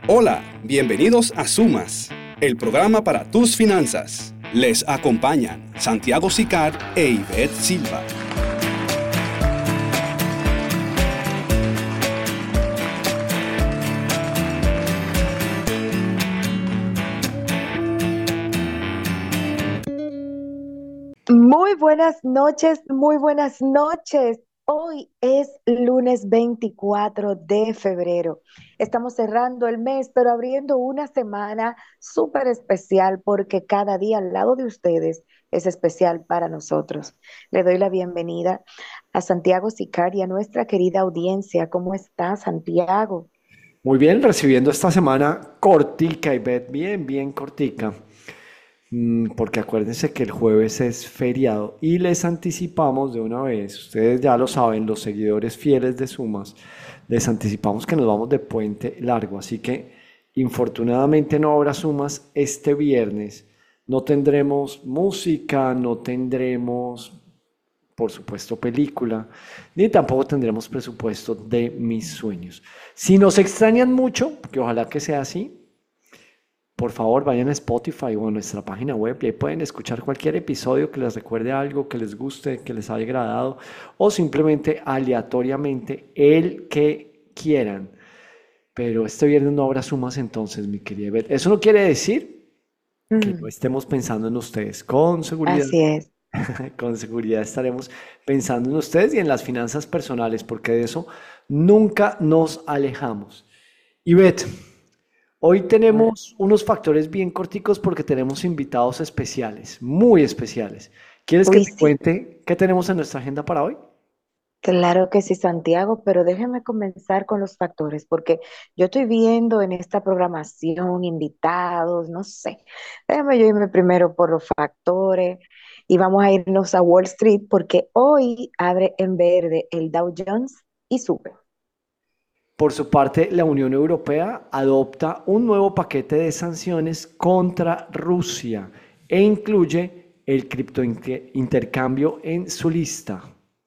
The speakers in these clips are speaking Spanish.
Hola, bienvenidos a Sumas, el programa para tus finanzas. Les acompañan Santiago Sicar e Ivette Silva. Muy buenas noches, muy buenas noches. Hoy es lunes 24 de febrero. Estamos cerrando el mes, pero abriendo una semana súper especial porque cada día al lado de ustedes es especial para nosotros. Le doy la bienvenida a Santiago Sicaria, a nuestra querida audiencia. ¿Cómo está, Santiago? Muy bien, recibiendo esta semana cortica, Ivette, bien cortica. Porque acuérdense que el jueves es feriado y les anticipamos de una vez, ustedes ya lo saben, los seguidores fieles de Sumas, les anticipamos que nos vamos de puente largo, así que infortunadamente no habrá Sumas este viernes, no tendremos música, no tendremos, por supuesto, película, ni tampoco tendremos presupuesto de mis sueños. Si nos extrañan mucho, que ojalá que sea así, por favor, vayan a Spotify o a nuestra página web y ahí pueden escuchar cualquier episodio que les recuerde algo, que les guste, que les haya agradado o simplemente aleatoriamente el que quieran. Pero este viernes no habrá sumas entonces, mi querida Beth. Eso no quiere decir que no Mm, estemos pensando en ustedes. Con seguridad, así es. con seguridad estaremos pensando en ustedes y en las finanzas personales, porque de eso nunca nos alejamos. Y Beth, hoy tenemos unos factores bien corticos porque tenemos invitados especiales, muy especiales. ¿Quieres que Uy, te sí. cuente qué tenemos en nuestra agenda para hoy? Claro que sí, Santiago, pero déjeme comenzar con los factores, porque yo estoy viendo en esta programación invitados, no sé. Déjame yo irme primero por los factores y vamos a irnos a Wall Street porque hoy abre en verde el Dow Jones y sube. Por su parte, la Unión Europea adopta un nuevo paquete de sanciones contra Rusia e incluye el criptointercambio en su lista.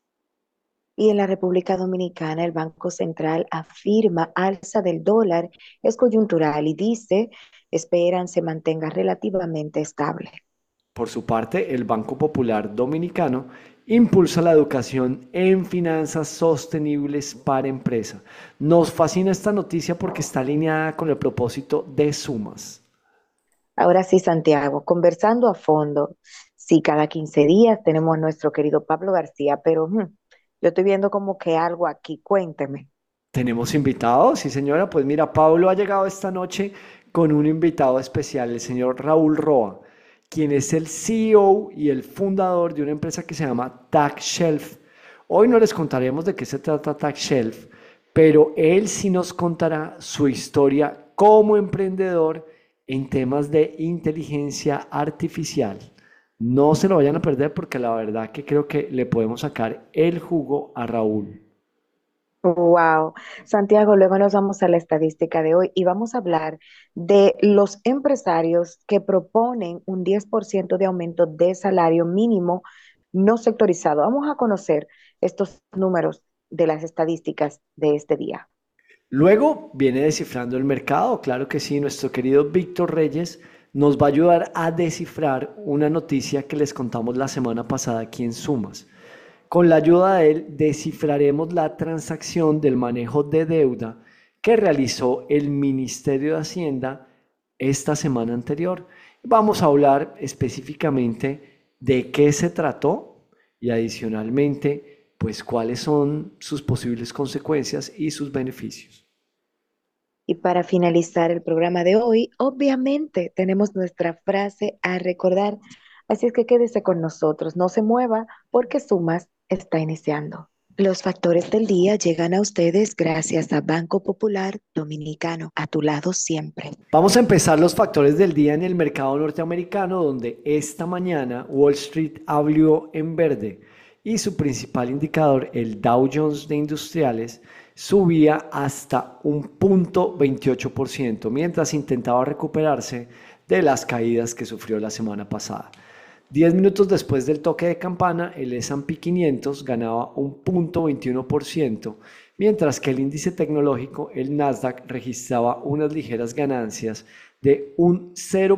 Y en la República Dominicana, el Banco Central afirma alza del dólar es coyuntural y dice, esperan se mantenga relativamente estable. Por su parte, el Banco Popular Dominicano impulsa la educación en finanzas sostenibles para empresa. Nos fascina esta noticia porque está alineada con el propósito de Sumas. Ahora sí, Santiago, conversando a fondo. Sí, cada 15 días tenemos a nuestro querido Pablo García, pero yo estoy viendo como que algo aquí. Cuénteme. ¿Tenemos invitados? Sí, señora. Pues mira, Pablo ha llegado esta noche con un invitado especial, el señor Raúl Roa, quien es el CEO y el fundador de una empresa que se llama TaxShelf. Hoy no les contaremos de qué se trata TaxShelf, pero él sí nos contará su historia como emprendedor en temas de inteligencia artificial. No se lo vayan a perder porque la verdad que creo que le podemos sacar el jugo a Raúl. Wow, Santiago, luego nos vamos a la estadística de hoy y vamos a hablar de los empresarios que proponen un 10% de aumento de salario mínimo no sectorizado. Vamos a conocer estos números de las estadísticas de este día. Luego viene descifrando el mercado, claro que sí, nuestro querido Víctor Reyes nos va a ayudar a descifrar una noticia que les contamos la semana pasada aquí en Sumas. Con la ayuda de él descifraremos la transacción del manejo de deuda que realizó el Ministerio de Hacienda esta semana anterior. Vamos a hablar específicamente de qué se trató y adicionalmente, pues cuáles son sus posibles consecuencias y sus beneficios. Y para finalizar el programa de hoy, obviamente tenemos nuestra frase a recordar. Así es que quédese con nosotros, no se mueva porque Sumas está iniciando. Los factores del día llegan a ustedes gracias a Banco Popular Dominicano, a tu lado siempre. Vamos a empezar los factores del día en el mercado norteamericano, donde esta mañana Wall Street abrió en verde y su principal indicador, el Dow Jones de Industriales, subía hasta un 0,28%, mientras intentaba recuperarse de las caídas que sufrió la semana pasada. 10 minutos después del toque de campana, el S&P 500 ganaba un 0,21%, mientras que el índice tecnológico, el Nasdaq, registraba unas ligeras ganancias de un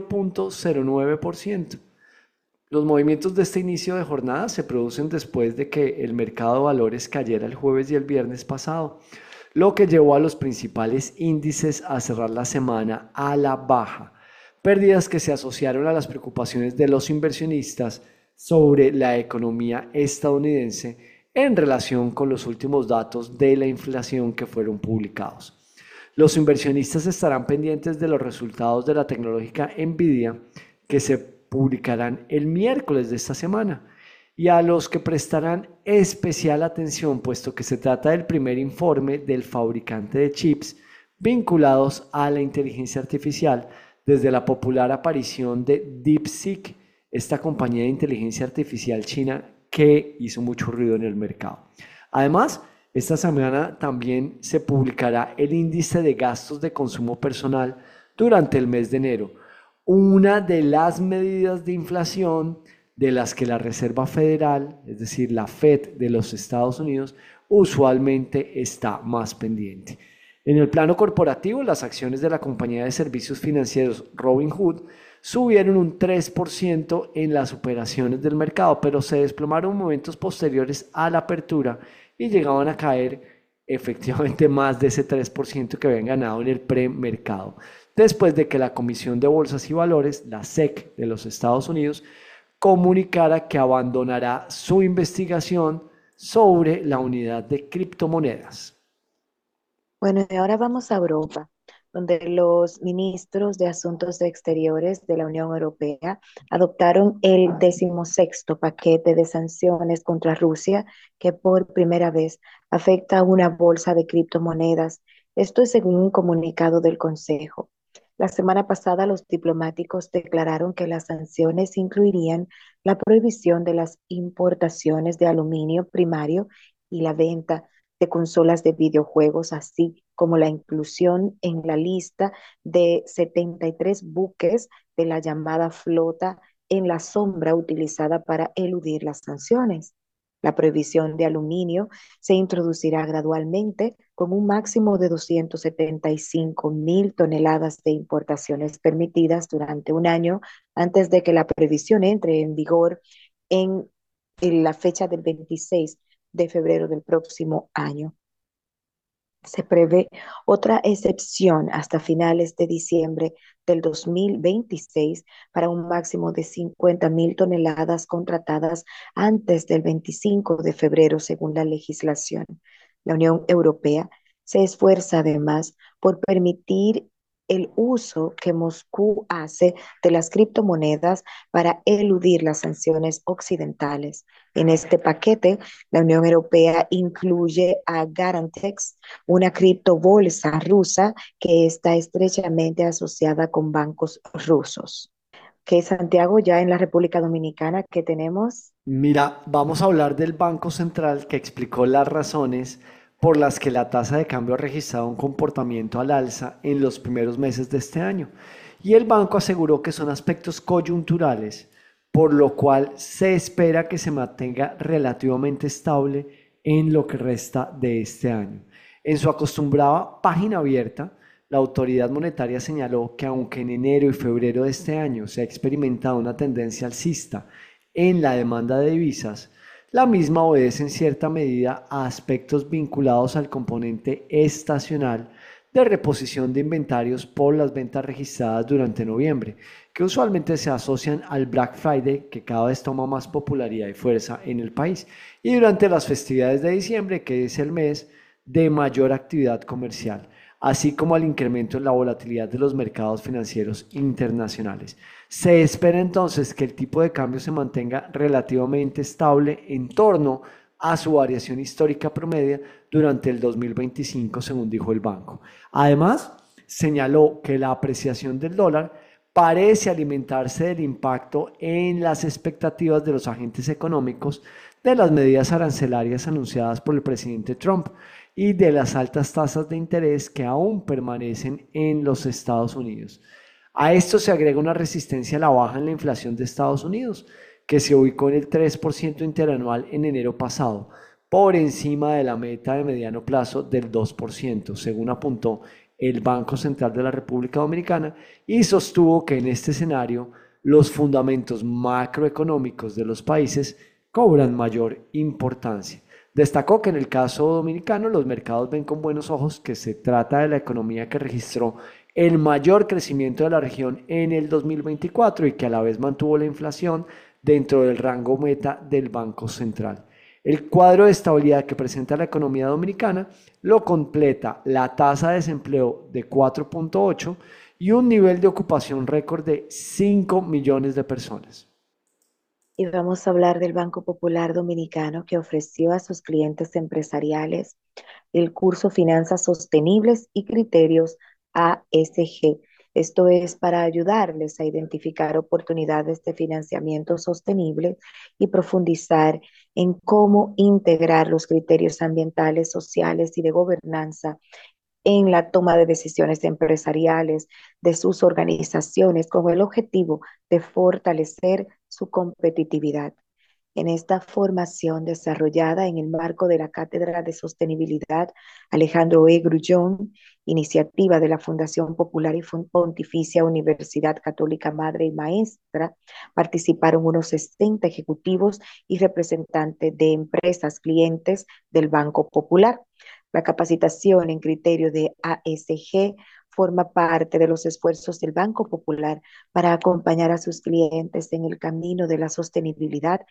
0,09%. Los movimientos de este inicio de jornada se producen después de que el mercado de valores cayera el jueves y el viernes pasado, lo que llevó a los principales índices a cerrar la semana a la baja. Pérdidas que se asociaron a las preocupaciones de los inversionistas sobre la economía estadounidense en relación con los últimos datos de la inflación que fueron publicados. Los inversionistas estarán pendientes de los resultados de la tecnológica Nvidia que se publicarán el miércoles de esta semana y a los que prestarán especial atención puesto que se trata del primer informe del fabricante de chips vinculados a la inteligencia artificial desde la popular aparición de DeepSeek, esta compañía de inteligencia artificial china que hizo mucho ruido en el mercado. Además, esta semana también se publicará el índice de gastos de consumo personal durante el mes de enero, una de las medidas de inflación de las que la Reserva Federal, es decir, la Fed de los Estados Unidos, usualmente está más pendiente. En el plano corporativo, las acciones de la compañía de servicios financieros Robinhood subieron un 3% en las operaciones del mercado, pero se desplomaron momentos posteriores a la apertura y llegaban a caer efectivamente más de ese 3% que habían ganado en el premercado, después de que la Comisión de Bolsas y Valores, la SEC de los Estados Unidos, comunicara que abandonará su investigación sobre la unidad de criptomonedas. Bueno, y ahora vamos a Europa, donde los ministros de Asuntos Exteriores de la Unión Europea adoptaron el 16º paquete de sanciones contra Rusia, que por primera vez afecta a una bolsa de criptomonedas. Esto es según un comunicado del Consejo. La semana pasada, los diplomáticos declararon que las sanciones incluirían la prohibición de las importaciones de aluminio primario y la venta de consolas de videojuegos, así como la inclusión en la lista de 73 buques de la llamada flota en la sombra utilizada para eludir las sanciones. La prohibición de aluminio se introducirá gradualmente con un máximo de 275.000 toneladas de importaciones permitidas durante un año antes de que la prohibición entre en vigor en la fecha del 26 de febrero del próximo año. Se prevé otra excepción hasta finales de diciembre del 2026 para un máximo de 50.000 toneladas contratadas antes del 25 de febrero, según la legislación. La Unión Europea se esfuerza además por permitir el uso que Moscú hace de las criptomonedas para eludir las sanciones occidentales. En este paquete, la Unión Europea incluye a Garantex, una criptobolsa rusa que está estrechamente asociada con bancos rusos. Que Santiago, ya en la República Dominicana, ¿qué tenemos? Mira, vamos a hablar del Banco Central que explicó las razones por las que la tasa de cambio ha registrado un comportamiento al alza en los primeros meses de este año. Y el banco aseguró que son aspectos coyunturales, por lo cual se espera que se mantenga relativamente estable en lo que resta de este año. En su acostumbrada página abierta, la autoridad monetaria señaló que aunque en enero y febrero de este año se ha experimentado una tendencia alcista en la demanda de divisas, la misma obedece en cierta medida a aspectos vinculados al componente estacional de reposición de inventarios por las ventas registradas durante noviembre, que usualmente se asocian al Black Friday, que cada vez toma más popularidad y fuerza en el país, y durante las festividades de diciembre, que es el mes de mayor actividad comercial, así como al incremento en la volatilidad de los mercados financieros internacionales. Se espera entonces que el tipo de cambio se mantenga relativamente estable en torno a su variación histórica promedia durante el 2025, según dijo el banco. Además, señaló que la apreciación del dólar parece alimentarse del impacto en las expectativas de los agentes económicos de las medidas arancelarias anunciadas por el presidente Trump y de las altas tasas de interés que aún permanecen en los Estados Unidos. A esto se agrega una resistencia a la baja en la inflación de Estados Unidos, que se ubicó en el 3% interanual en enero pasado, por encima de la meta de mediano plazo del 2%, según apuntó el Banco Central de la República Dominicana, y sostuvo que en este escenario los fundamentos macroeconómicos de los países cobran mayor importancia. Destacó que en el caso dominicano los mercados ven con buenos ojos que se trata de la economía que registró el mayor crecimiento de la región en el 2024 y que a la vez mantuvo la inflación dentro del rango meta del Banco Central. El cuadro de estabilidad que presenta la economía dominicana lo completa la tasa de desempleo de 4.8 y un nivel de ocupación récord de 5 millones de personas. Y vamos a hablar del Banco Popular Dominicano, que ofreció a sus clientes empresariales el curso Finanzas Sostenibles y Criterios ASG. Esto es para ayudarles a identificar oportunidades de financiamiento sostenible y profundizar en cómo integrar los criterios ambientales, sociales y de gobernanza en la toma de decisiones empresariales de sus organizaciones, con el objetivo de fortalecer su competitividad. En esta formación desarrollada en el marco de la Cátedra de Sostenibilidad Alejandro E. Grullón, iniciativa de la Fundación Popular y Pontificia Universidad Católica Madre y Maestra, participaron unos 60 ejecutivos y representantes de empresas clientes del Banco Popular. La capacitación en criterio de ASG forma parte de los esfuerzos del Banco Popular para acompañar a sus clientes en el camino de la sostenibilidad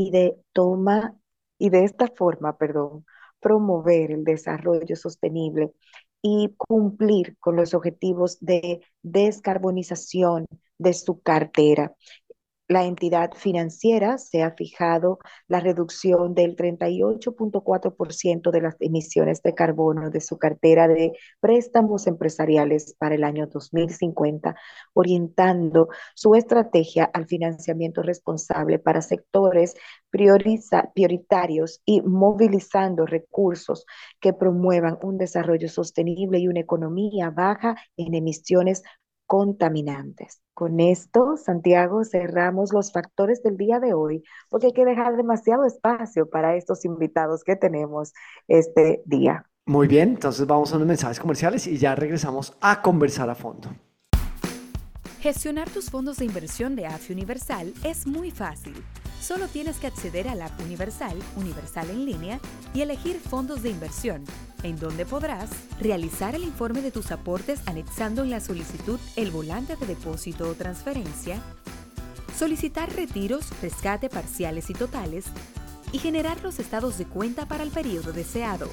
y de esta forma, promover el desarrollo sostenible y cumplir con los objetivos de descarbonización de su cartera. La entidad financiera se ha fijado la reducción del 38.4% de las emisiones de carbono de su cartera de préstamos empresariales para el año 2050, orientando su estrategia al financiamiento responsable para sectores prioritarios y movilizando recursos que promuevan un desarrollo sostenible y una economía baja en emisiones contaminantes. Con esto, Santiago, cerramos los factores del día de hoy, porque hay que dejar demasiado espacio para estos invitados que tenemos este día. Muy bien, entonces vamos a unos mensajes comerciales y ya regresamos a conversar a fondo. Gestionar tus fondos de inversión de AFI Universal es muy fácil. Solo tienes que acceder a la app Universal, Universal en línea, y elegir fondos de inversión, en donde podrás realizar el informe de tus aportes anexando en la solicitud el volante de depósito o transferencia, solicitar retiros, rescate parciales y totales, y generar los estados de cuenta para el periodo deseado.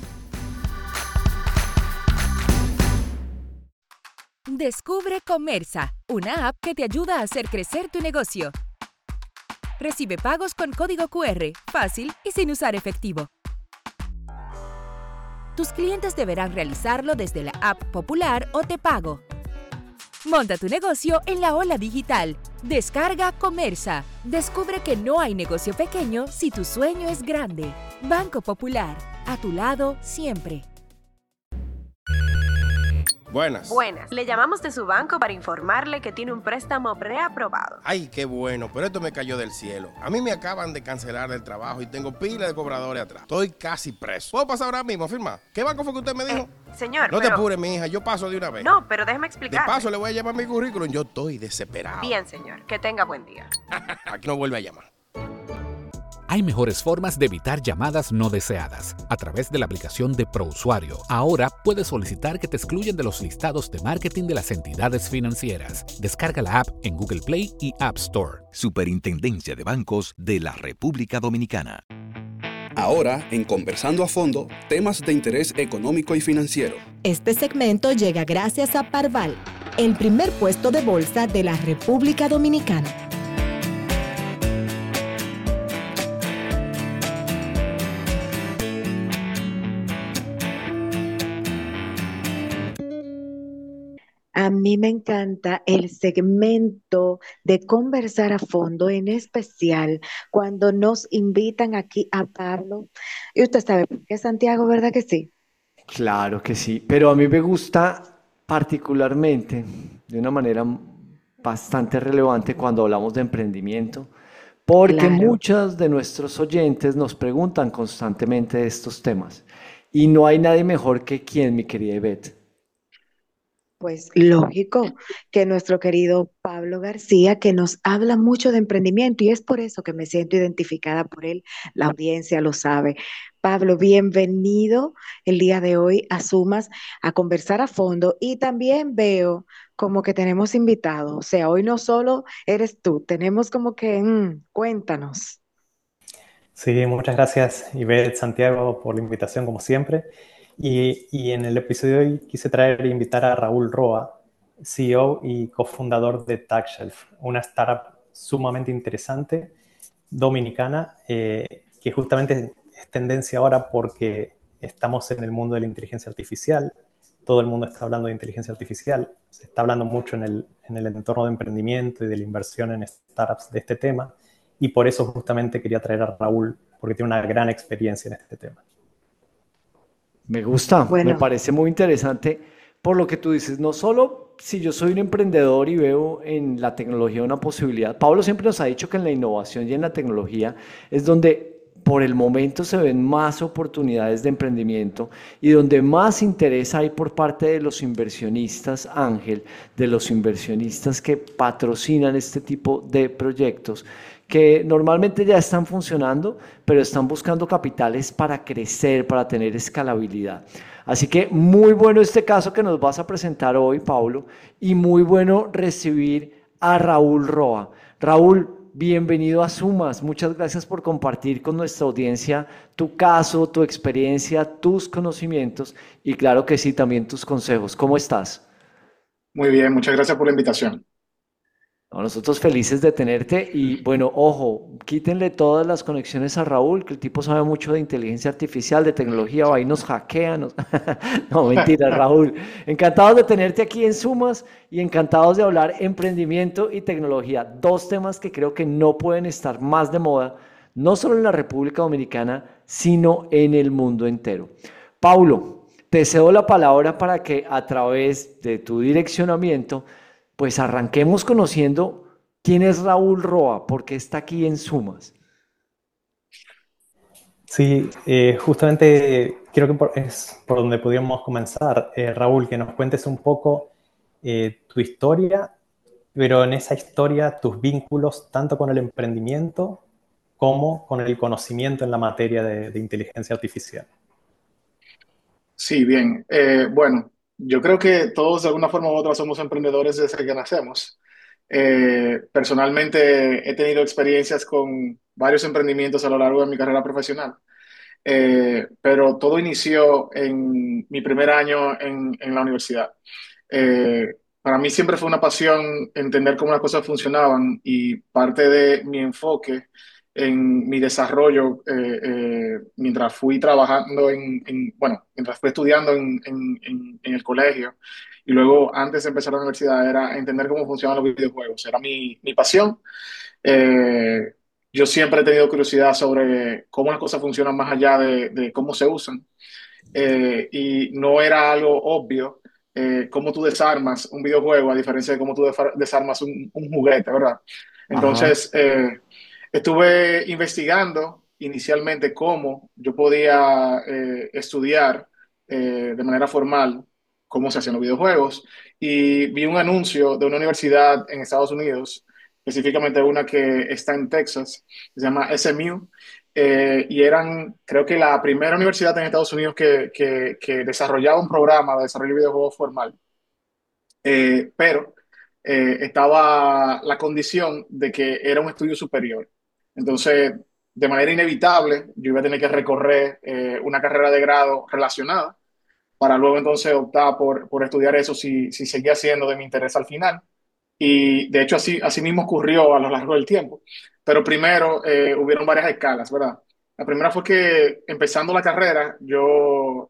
Descubre Comersa, una app que te ayuda a hacer crecer tu negocio. Recibe pagos con código QR, fácil y sin usar efectivo. Tus clientes deberán realizarlo desde la app Popular o Te Pago. Monta tu negocio en la ola digital. Descarga Comersa. Descubre que no hay negocio pequeño si tu sueño es grande. Banco Popular, a tu lado siempre. Buenas. Le llamamos de su banco para informarle que tiene un préstamo preaprobado. Ay, qué bueno, pero esto me cayó del cielo. A mí me acaban de cancelar el trabajo y tengo pila de cobradores atrás. Estoy casi preso. ¿Puedo pasar ahora mismo a firmar? ¿Qué banco fue que usted me dijo? Señor, No te apures, mi hija, yo paso de una vez. No, pero déjeme De explicar. paso le voy a llamar mi currículum, yo estoy desesperado. Bien, señor, que tenga buen día. Aquí no vuelve a llamar. Hay mejores formas de evitar llamadas no deseadas. A través de la aplicación de ProUsuario, ahora puedes solicitar que te excluyan de los listados de marketing de las entidades financieras. Descarga la app en Google Play y App Store. Superintendencia de Bancos de la República Dominicana. Ahora, en Conversando a Fondo, temas de interés económico y financiero. Este segmento llega gracias a Parval, el primer puesto de bolsa de la República Dominicana. A mí me encanta el segmento de conversar a fondo, en especial cuando nos invitan aquí a Pablo. Y usted sabe por qué, Santiago, ¿verdad que sí? Claro que sí, pero a mí me gusta particularmente, de una manera bastante relevante cuando hablamos de emprendimiento, porque Claro. muchos de nuestros oyentes nos preguntan constantemente de estos temas. Y no hay nadie mejor que quien, mi querida Ivette. Pues lógico que nuestro querido Pablo García, que nos habla mucho de emprendimiento y es por eso que me siento identificada por él, la audiencia lo sabe. Pablo, bienvenido el día de hoy a Sumas a conversar a fondo y también veo como que tenemos invitados, o sea, hoy no solo eres tú, tenemos como que, cuéntanos. Sí, muchas gracias, Ivette, Santiago, por la invitación, como siempre. Y en el episodio de hoy quise traer e invitar a Raúl Roa, CEO y cofundador de TagShelf, una startup sumamente interesante, dominicana, que justamente es tendencia ahora porque estamos en el mundo de la inteligencia artificial. Todo el mundo está hablando de inteligencia artificial. Se está hablando mucho en el entorno de emprendimiento y de la inversión en startups de este tema. Y por eso justamente quería traer a Raúl, porque tiene una gran experiencia en este tema. Me gusta, me Bueno, parece muy interesante por lo que tú dices, no solo si yo soy un emprendedor y veo en la tecnología una posibilidad. Pablo siempre nos ha dicho que en la innovación y en la tecnología es donde por el momento se ven más oportunidades de emprendimiento y donde más interés hay por parte de los inversionistas, Ángel, de los inversionistas que patrocinan este tipo de proyectos que normalmente ya están funcionando, pero están buscando capitales para crecer, para tener escalabilidad. Así que muy bueno este caso que nos vas a presentar hoy, Paulo, y muy bueno recibir a Raúl Roa. Raúl, bienvenido a Sumas. Muchas gracias por compartir con nuestra audiencia tu caso, tu experiencia, tus conocimientos y claro que sí, también tus consejos. ¿Cómo estás? Muy bien, muchas gracias por la invitación. No, nosotros felices de tenerte y bueno, ojo, quítenle todas las conexiones a Raúl, que el tipo sabe mucho de inteligencia artificial, de tecnología, o ahí nos hackea. No, mentira, Raúl. Encantados de tenerte aquí en Sumas y encantados de hablar emprendimiento y tecnología, dos temas que creo que no pueden estar más de moda, no solo en la República Dominicana, sino en el mundo entero. Paulo, te cedo la palabra para que a través de tu direccionamiento pues arranquemos conociendo quién es Raúl Roa, por qué está aquí en Sumas. Sí, justamente creo que es por donde podríamos comenzar. Raúl, que nos cuentes un poco tu historia, pero en esa historia tus vínculos tanto con el emprendimiento como con el conocimiento en la materia de inteligencia artificial. Sí, bien. Bueno, yo creo que todos de alguna forma u otra somos emprendedores desde que nacemos. Personalmente he tenido experiencias con varios emprendimientos a lo largo de mi carrera profesional. Pero todo inició en mi primer año en la universidad. Para mí siempre fue una pasión entender cómo las cosas funcionaban y parte de mi enfoque en mi desarrollo mientras fui trabajando bueno, mientras fui estudiando en el colegio y luego antes de empezar la universidad era entender cómo funcionan los videojuegos. Era mi pasión. Eh, yo siempre he tenido curiosidad sobre cómo las cosas funcionan más allá de cómo se usan. Y no era algo obvio cómo tú desarmas un videojuego a diferencia de cómo tú desarmas un juguete, ¿verdad? Ajá. Entonces, estuve investigando inicialmente cómo yo podía estudiar de manera formal cómo se hacían los videojuegos y vi un anuncio de una universidad en Estados Unidos, específicamente una que está en Texas, se llama SMU, y eran, creo que la primera universidad en Estados Unidos que desarrollaba un programa de desarrollo de videojuegos formal. Pero estaba la condición de que era un estudio superior. Entonces, de manera inevitable, yo iba a tener que recorrer una carrera de grado relacionada para luego entonces optar por estudiar eso si seguía siendo de mi interés al final. Y de hecho así mismo ocurrió a lo largo del tiempo. Pero primero hubieron varias escalas, ¿verdad? La primera fue que empezando la carrera, yo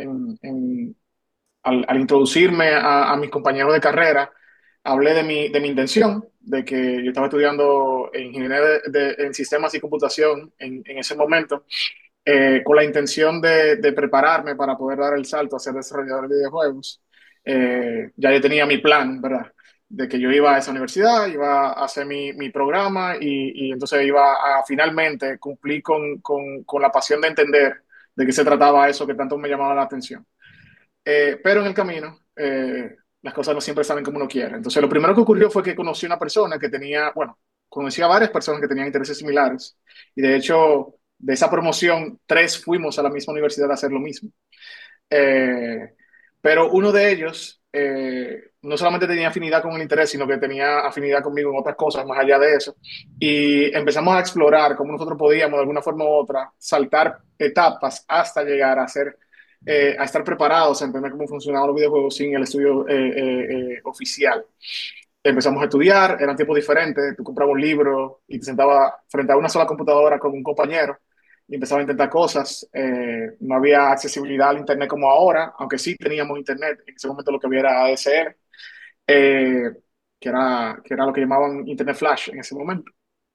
al introducirme a mis compañeros de carrera, hablé de mi intención, de que yo estaba estudiando ingeniería en sistemas y computación en ese momento, con la intención de prepararme para poder dar el salto a ser desarrollador de videojuegos. Ya yo tenía mi plan, ¿verdad? de que yo iba a esa universidad, iba a hacer mi programa y entonces iba a finalmente cumplir con la pasión de entender de qué se trataba eso que tanto me llamaba la atención. Pero en el camino, las cosas no siempre salen como uno quiere. Entonces, lo primero que ocurrió fue que conocí a una persona que tenía, bueno, conocí a varias personas que tenían intereses similares. Y de hecho, de esa promoción, tres fuimos a la misma universidad a hacer lo mismo. Eh, pero uno de ellos no solamente tenía afinidad con el interés, sino que tenía afinidad conmigo en otras cosas más allá de eso. Y empezamos a explorar cómo nosotros podíamos, de alguna forma u otra, saltar etapas hasta llegar a estar preparados, a entender cómo funcionaban los videojuegos sin el estudio oficial. Empezamos a estudiar, eran tiempos diferentes, tú comprabas un libro y te sentabas frente a una sola computadora con un compañero y empezaba a intentar cosas. No había accesibilidad al Internet como ahora, aunque sí teníamos Internet. En ese momento lo que había era ADSL, eh, que era lo que llamaban Internet Flash en ese momento.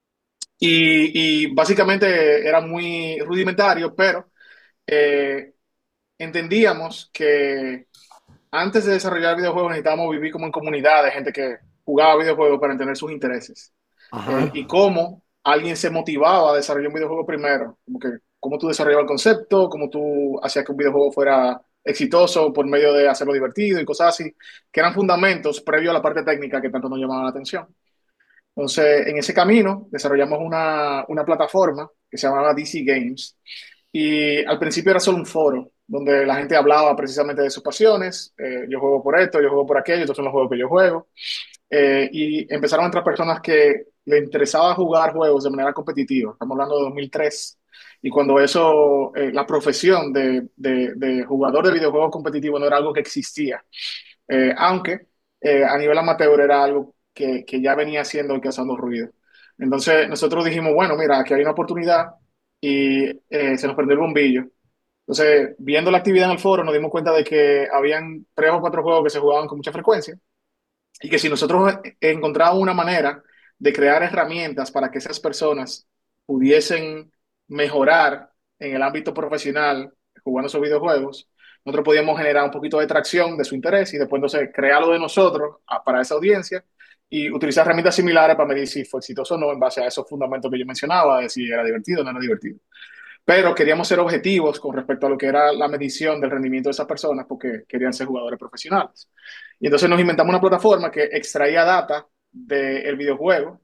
Y básicamente era muy rudimentario, pero eh, entendíamos que antes de desarrollar videojuegos necesitábamos vivir como en comunidad de gente que jugaba videojuegos para entender sus intereses. Ajá. Y cómo alguien se motivaba a desarrollar un videojuego primero, como que cómo tú desarrollabas el concepto, cómo tú hacías que un videojuego fuera exitoso por medio de hacerlo divertido y cosas así, que eran fundamentos previo a la parte técnica que tanto nos llamaban la atención. Entonces, en ese camino desarrollamos una plataforma que se llamaba DC Games y al principio era solo un foro donde la gente hablaba precisamente de sus pasiones. Yo juego por esto, yo juego por aquello, estos son los juegos que yo juego. Y empezaron a entrar personas que le interesaba jugar juegos de manera competitiva. Estamos hablando de 2003. Y cuando eso, la profesión de jugador de videojuegos competitivos no era algo que existía. Aunque a nivel amateur era algo que ya venía haciendo y causando ruido. Entonces nosotros dijimos, bueno, mira, aquí hay una oportunidad y se nos prendió el bombillo. Entonces, viendo la actividad en el foro, nos dimos cuenta de que habían tres o cuatro juegos que se jugaban con mucha frecuencia y que si nosotros encontrábamos una manera de crear herramientas para que esas personas pudiesen mejorar en el ámbito profesional jugando esos videojuegos, nosotros podíamos generar un poquito de tracción de su interés y después entonces crearlo de nosotros para esa audiencia y utilizar herramientas similares para medir si fue exitoso o no en base a esos fundamentos que yo mencionaba, de si era divertido o no era divertido. Pero queríamos ser objetivos con respecto a lo que era la medición del rendimiento de esas personas porque querían ser jugadores profesionales. Y entonces nos inventamos una plataforma que extraía data del videojuego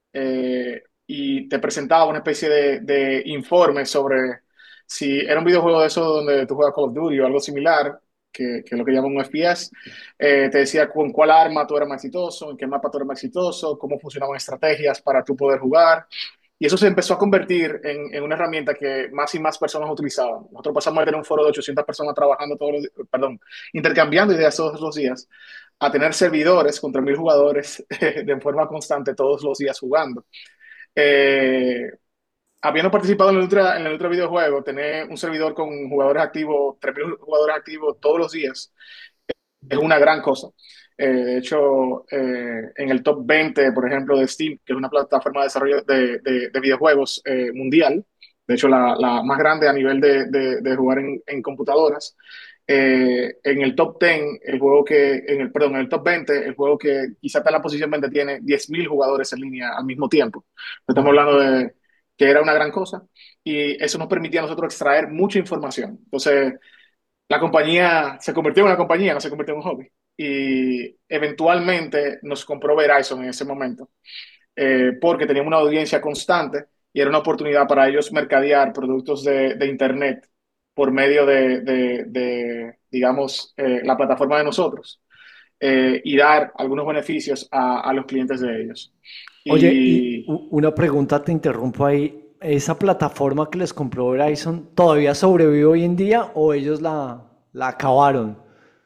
y te presentaba una especie de informe sobre si era un videojuego de eso donde tú juegas Call of Duty o algo similar, que es lo que llaman un FPS. Te decía con cuál arma tú eras más exitoso, en qué mapa tú eras más exitoso, cómo funcionaban estrategias para tú poder jugar. Y eso se empezó a convertir en una herramienta que más y más personas utilizaban. Nosotros pasamos de tener un foro de 800 personas trabajando perdón, intercambiando ideas todos los días, a tener servidores con 3.000 jugadores de forma constante todos los días jugando. Eh, Habiendo participado en el otro videojuego, tener un servidor con jugadores activos, 3.000 jugadores activos todos los días, es una gran cosa. De hecho, en el top 20, por ejemplo, de Steam, que es una plataforma de desarrollo de videojuegos mundial, de hecho la más grande a nivel de jugar en computadoras, en el top 10, perdón, en el top 20, el juego que quizá está en la posición 20 tiene 10.000 jugadores en línea al mismo tiempo. Estamos hablando de que era una gran cosa y eso nos permitía a nosotros extraer mucha información. Entonces, la compañía se convirtió en una compañía, no se convirtió en un hobby. Y eventualmente nos compró Verizon en ese momento, porque teníamos una audiencia constante y era una oportunidad para ellos mercadear productos de Internet por medio digamos, la plataforma de nosotros y dar algunos beneficios a los clientes de ellos. Oye, y Y una pregunta, te interrumpo ahí. ¿Esa plataforma que les compró Verizon todavía sobrevive hoy en día o ellos la acabaron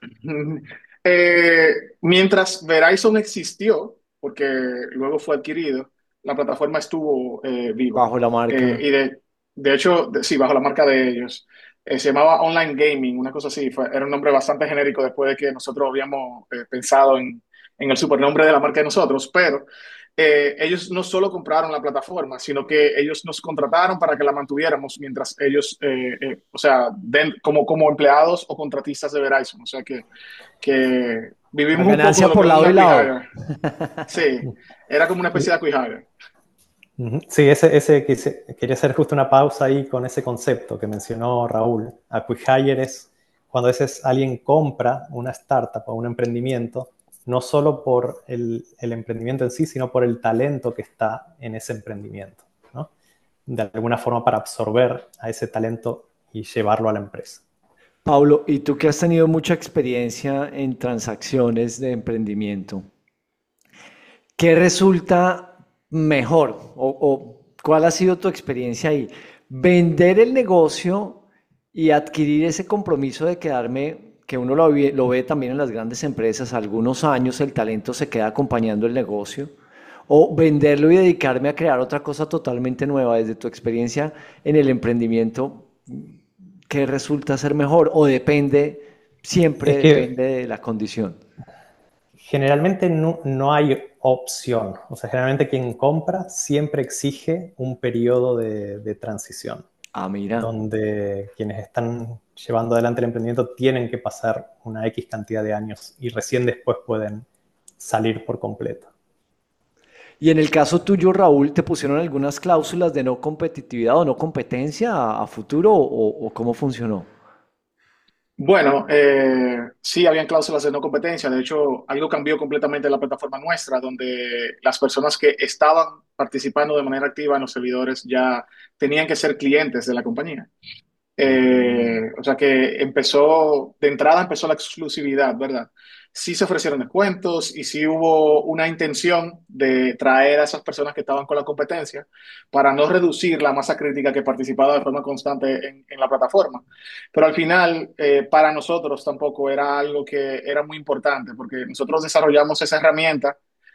Eh, mientras Verizon existió, porque luego fue adquirido, la plataforma estuvo viva. bajo la marca? Y de hecho, sí, bajo la marca de ellos. Se llamaba Online Gaming, una cosa así. Era un nombre bastante genérico después de que nosotros habíamos pensado en el supernombre de la marca de nosotros, pero ellos no solo compraron la plataforma, sino que ellos nos contrataron para que la mantuviéramos mientras ellos, o sea, como empleados o contratistas de Verizon. O sea que La vivimos un poco ganancia de lo por que es lado una y lado. acquihire. Sí, era como una especie de acquihire. Ujú. Sí, quería hacer justo una pausa ahí con ese concepto que mencionó Raúl. Acquihire es cuando a veces alguien compra una startup o un emprendimiento, no solo por el emprendimiento en sí, sino por el talento que está en ese emprendimiento, ¿no? De alguna forma para absorber a ese talento y llevarlo a la empresa. Pablo, y tú que has tenido mucha experiencia en transacciones de emprendimiento, ¿qué resulta mejor o cuál ha sido tu experiencia ahí? ¿Vender el negocio y adquirir ese compromiso de quedarme, que uno lo ve también en las grandes empresas, algunos años el talento se queda acompañando el negocio? ¿O venderlo y dedicarme a crear otra cosa totalmente nueva desde tu experiencia en el emprendimiento? ¿Qué resulta ser mejor? ¿O depende, siempre Es que depende de la condición? generalmente no hay opción. O sea, generalmente quien compra siempre exige un periodo de transición, Ah, mira. donde quienes están llevando adelante el emprendimiento tienen que pasar una X cantidad de años y recién después pueden salir por completo. Y en el caso tuyo, Raúl, ¿te pusieron algunas cláusulas de no competitividad o no competencia a futuro o cómo funcionó? Bueno, sí, habían cláusulas de no competencia. De hecho, algo cambió completamente en la plataforma nuestra, donde las personas que estaban participando de manera activa en los servidores ya tenían que ser clientes de la compañía. O sea que de entrada empezó la exclusividad, ¿verdad? Sí se ofrecieron descuentos y sí hubo una intención de traer a esas personas que estaban con la competencia para no reducir la masa crítica que participaba de forma constante en la plataforma. Pero al final, para nosotros tampoco era algo que era muy importante porque nosotros desarrollamos esa herramienta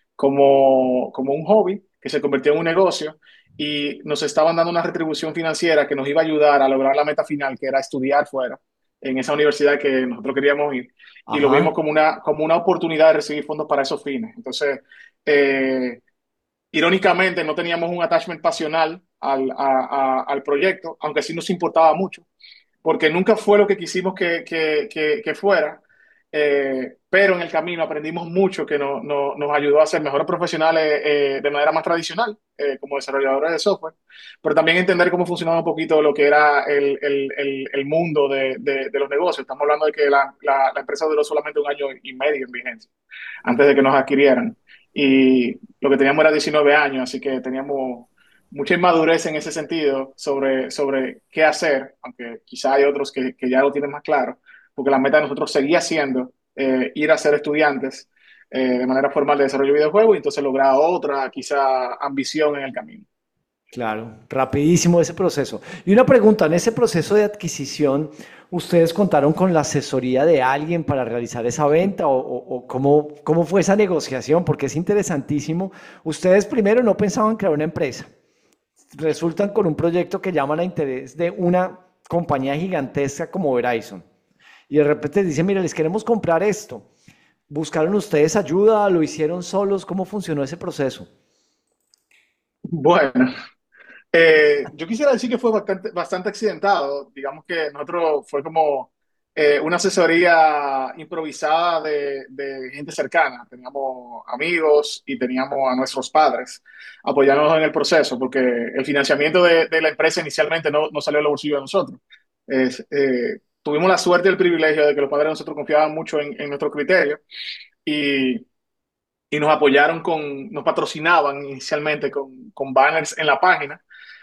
como un hobby que se convirtió en un negocio y nos estaban dando una retribución financiera que nos iba a ayudar a lograr la meta final, que era estudiar fuera, en esa universidad que nosotros queríamos ir, y lo vimos Ajá. como una oportunidad de recibir fondos para esos fines. Entonces, eh, irónicamente, no teníamos un attachment pasional al proyecto, aunque sí nos importaba mucho, porque nunca fue lo que quisimos que fuera, pero en el camino aprendimos mucho que nos ayudó a ser mejores profesionales de manera más tradicional, como desarrolladores de software, pero también entender cómo funcionaba un poquito lo que era el mundo de los negocios. Estamos hablando de que la empresa duró solamente 1 año y medio en vigencia, antes de que nos adquirieran. Y lo que teníamos era 19 años, así que teníamos mucha inmadurez en ese sentido sobre qué hacer, aunque quizá hay otros que ya lo tienen más claro, porque la meta de nosotros seguía siendo ir a ser estudiantes de manera formal de desarrollo de videojuegos y entonces lograr otra quizá ambición en el camino. Claro, rapidísimo ese proceso. Y una pregunta, en ese proceso de adquisición, ¿ustedes contaron con la asesoría de alguien para realizar esa venta o cómo fue esa negociación? Porque es interesantísimo. Ustedes primero no pensaban crear una empresa, resultan con un proyecto que llaman a interés de una compañía gigantesca como Verizon. Y de repente dicen, mira, les queremos comprar esto. ¿Buscaron ustedes ayuda? ¿Lo hicieron solos? ¿Cómo funcionó ese proceso? Bueno, yo quisiera decir que fue bastante accidentado. Digamos que nosotros fue como una asesoría improvisada de gente cercana. Teníamos amigos y teníamos a nuestros padres apoyándonos en el proceso, porque el financiamiento de la empresa inicialmente no salió de los bolsillos de nosotros. Tuvimos la suerte y el privilegio de que los padres de nosotros confiaban mucho en nuestro criterio y nos apoyaron nos patrocinaban inicialmente con banners en la página,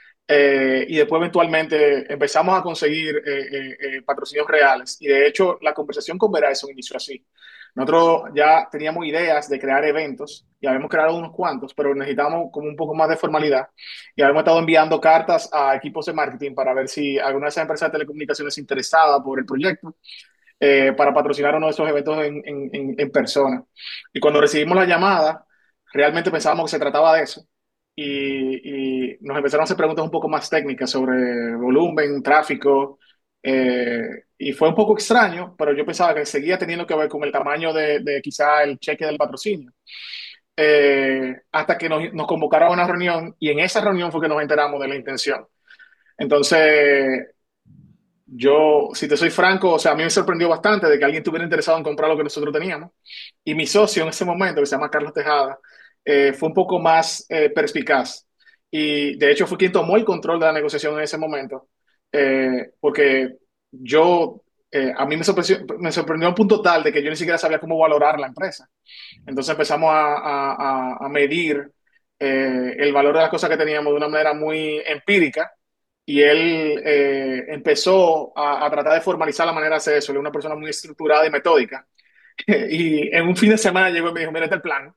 y después eventualmente empezamos a conseguir patrocinios reales. Y de hecho, la conversación con Verizon inició así. Nosotros ya teníamos ideas de crear eventos y habíamos creado unos cuantos, pero necesitábamos como un poco más de formalidad. Y habíamos estado enviando cartas a equipos de marketing para ver si alguna de esas empresas de telecomunicaciones se interesaba por el proyecto, para patrocinar uno de esos eventos en persona. Y cuando recibimos la llamada, realmente pensábamos que se trataba de eso. Y nos empezaron a hacer preguntas un poco más técnicas sobre volumen, tráfico, Y fue un poco extraño, pero yo pensaba que seguía teniendo que ver con el tamaño de quizá el cheque del patrocinio. Hasta que nos convocaron a una reunión y en esa reunión fue que nos enteramos de la intención. Entonces, yo, si te soy franco, o sea, a mí me sorprendió bastante de que alguien estuviera interesado en comprar lo que nosotros teníamos. Y mi socio en ese momento, que se llama Carlos Tejada, fue un poco más perspicaz. Y de hecho fue quien tomó el control de la negociación en ese momento. Porque yo, a mí me sorprendió a un punto tal de que yo ni siquiera sabía cómo valorar la empresa. Entonces empezamos a medir el valor de las cosas que teníamos de una manera muy empírica y él empezó a tratar de formalizar la manera de hacer eso. Él es una persona muy estructurada y metódica. Y en un fin de semana llegó y me dijo, mira, este es el plan.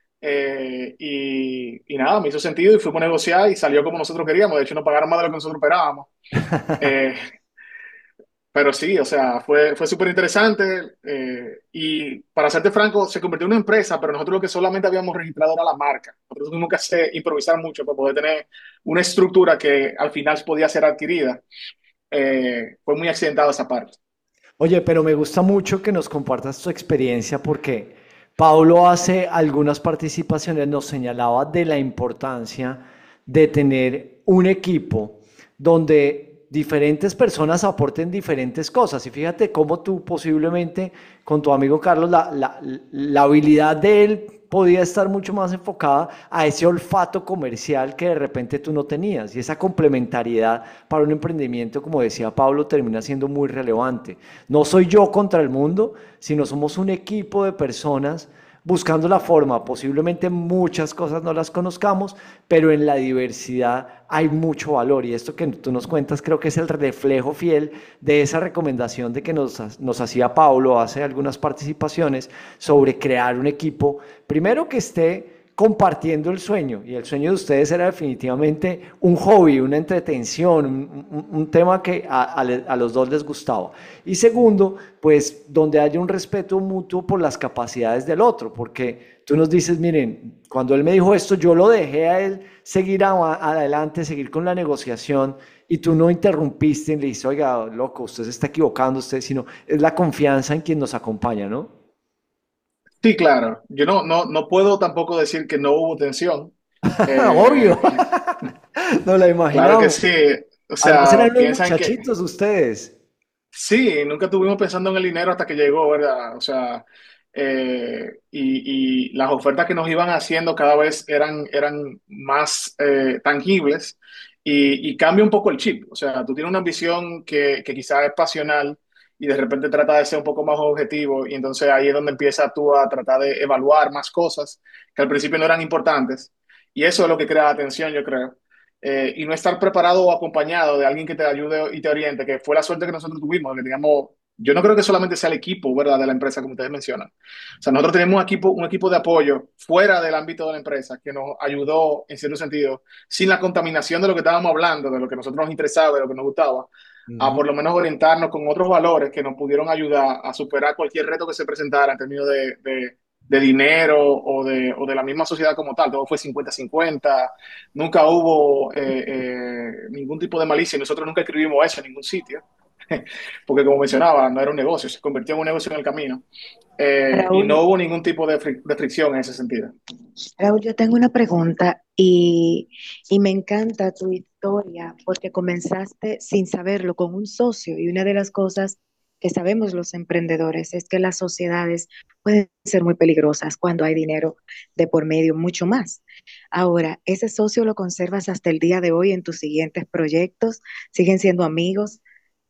Y nada, me hizo sentido y fuimos a negociar y salió como nosotros queríamos. De hecho, nos pagaron más de lo que nosotros esperábamos. Eh, pero sí, o sea, fue súper interesante. Y para serte franco, se convirtió en una empresa, pero nosotros lo que solamente habíamos registrado era la marca. Nosotros tuvimos que improvisar mucho para poder tener una estructura que al final podía ser adquirida. Fue muy accidentado esa parte. Oye, pero me gusta mucho que nos compartas tu experiencia porque Pablo hace algunas participaciones nos señalaba de la importancia de tener un equipo donde diferentes personas aporten diferentes cosas. Y fíjate cómo tú posiblemente con tu amigo Carlos, la habilidad de él podía estar mucho más enfocada a ese olfato comercial que de repente tú no tenías. Y esa complementariedad para un emprendimiento, como decía Pablo, termina siendo muy relevante. No soy yo contra el mundo, sino somos un equipo de personas buscando la forma, posiblemente muchas cosas no las conozcamos, pero en la diversidad hay mucho valor y esto que tú nos cuentas creo que es el reflejo fiel de esa recomendación de que nos hacía Paulo hace algunas participaciones sobre crear un equipo, primero que esté compartiendo el sueño y el sueño de ustedes era definitivamente un hobby, una entretención, un tema que a los dos les gustaba. Y segundo, pues donde haya un respeto mutuo por las capacidades del otro, porque tú nos dices, miren, cuando él me dijo esto, yo lo dejé a él seguir adelante, seguir con la negociación y tú no interrumpiste y le dijiste, oiga, loco, usted se está equivocando, usted, sino es la confianza en quien nos acompaña, ¿no? Sí, claro. Yo no puedo tampoco decir que no hubo tensión. Obvio, Eh, no la claro que imaginamos. sí. O Además sea, eran unos piensan que muchachitos ustedes. sí, nunca estuvimos pensando en el dinero hasta que llegó, ¿verdad? O sea, y las ofertas que nos iban haciendo cada vez eran más tangibles y cambia un poco el chip. O sea, tú tienes una ambición que quizás es pasional y de repente trata de ser un poco más objetivo y entonces ahí es donde empiezas tú a tratar de evaluar más cosas que al principio no eran importantes y eso es lo que crea la atención, yo creo. Y no estar preparado o acompañado de alguien que te ayude y te oriente, que fue la suerte que nosotros tuvimos, que teníamos, yo no creo que solamente sea el equipo, ¿verdad?, de la empresa, como ustedes mencionan. O sea, nosotros tenemos un equipo de apoyo fuera del ámbito de la empresa que nos ayudó, en cierto sentido, sin la contaminación de lo que estábamos hablando, de lo que a nosotros nos interesaba, de lo que nos gustaba, a Ujú. por lo menos orientarnos con otros valores que nos pudieron ayudar a superar cualquier reto que se presentara en términos de dinero o de la misma sociedad como tal. Todo fue 50-50, nunca hubo ningún tipo de malicia y nosotros nunca escribimos eso en ningún sitio, porque como mencionaba, no era un negocio, se convirtió en un negocio en el camino. Y Raúl, no hubo ningún tipo de fricción en ese sentido. Raúl, yo tengo una pregunta y me encanta tu historia porque comenzaste sin saberlo con un socio y una de las cosas que sabemos los emprendedores es que las sociedades pueden ser muy peligrosas cuando hay dinero de por medio, mucho más. Ahora, ¿ese socio lo conservas hasta el día de hoy en tus siguientes proyectos? ¿Siguen siendo amigos?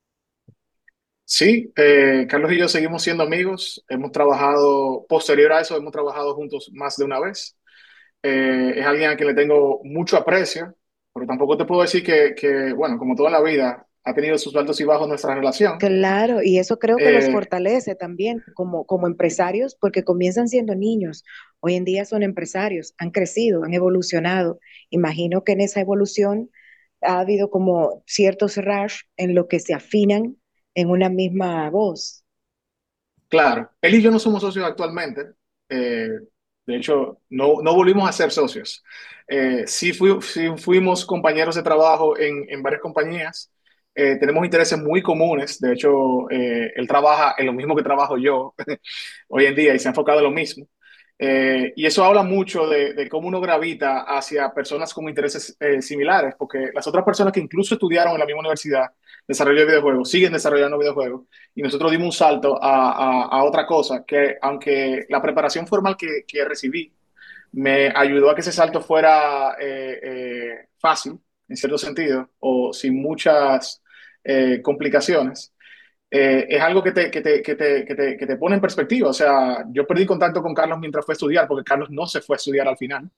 Sí, Carlos y yo seguimos siendo amigos, hemos trabajado, posterior a eso, hemos trabajado juntos más de una vez. Es alguien a quien le tengo mucho aprecio, pero tampoco te puedo decir bueno, como toda la vida, ha tenido sus altos y bajos nuestra relación. Claro, y eso creo que los Eh, fortalece también como empresarios porque comienzan siendo niños. Hoy en día son empresarios, han crecido, han evolucionado. Imagino que en esa evolución ha habido como ciertos rush en lo que se afinan en una misma voz. claro, él y yo no somos socios actualmente. Eh, de hecho, no volvimos a ser socios. Sí fuimos compañeros de trabajo en varias compañías. tenemos intereses muy comunes. De hecho, él trabaja en lo mismo que trabajo yo hoy en día y se ha enfocado en lo mismo. Y eso habla mucho de cómo uno gravita hacia personas con intereses similares, porque las otras personas que incluso estudiaron en la misma universidad desarrollo de videojuegos, siguen desarrollando videojuegos, y nosotros dimos un salto a otra cosa, que aunque la preparación formal que recibí me ayudó a que ese salto fuera fácil, en cierto sentido, o sin muchas complicaciones, es algo que te pone en perspectiva. O sea, yo perdí contacto con Carlos mientras fue a estudiar, porque Carlos no se fue a estudiar al final.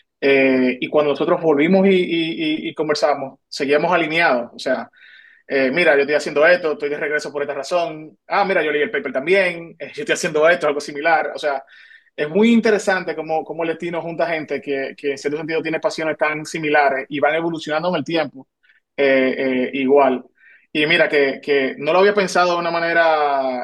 Y cuando nosotros volvimos y conversamos, seguíamos alineados. O sea, mira, yo estoy haciendo esto, estoy de regreso por esta razón. Ah, mira, yo leí el paper también, yo estoy haciendo esto, algo similar. O sea, es muy interesante cómo el destino junta gente que en cierto sentido tiene pasiones tan similares y van evolucionando en el tiempo igual. Y mira, que no lo había pensado de una manera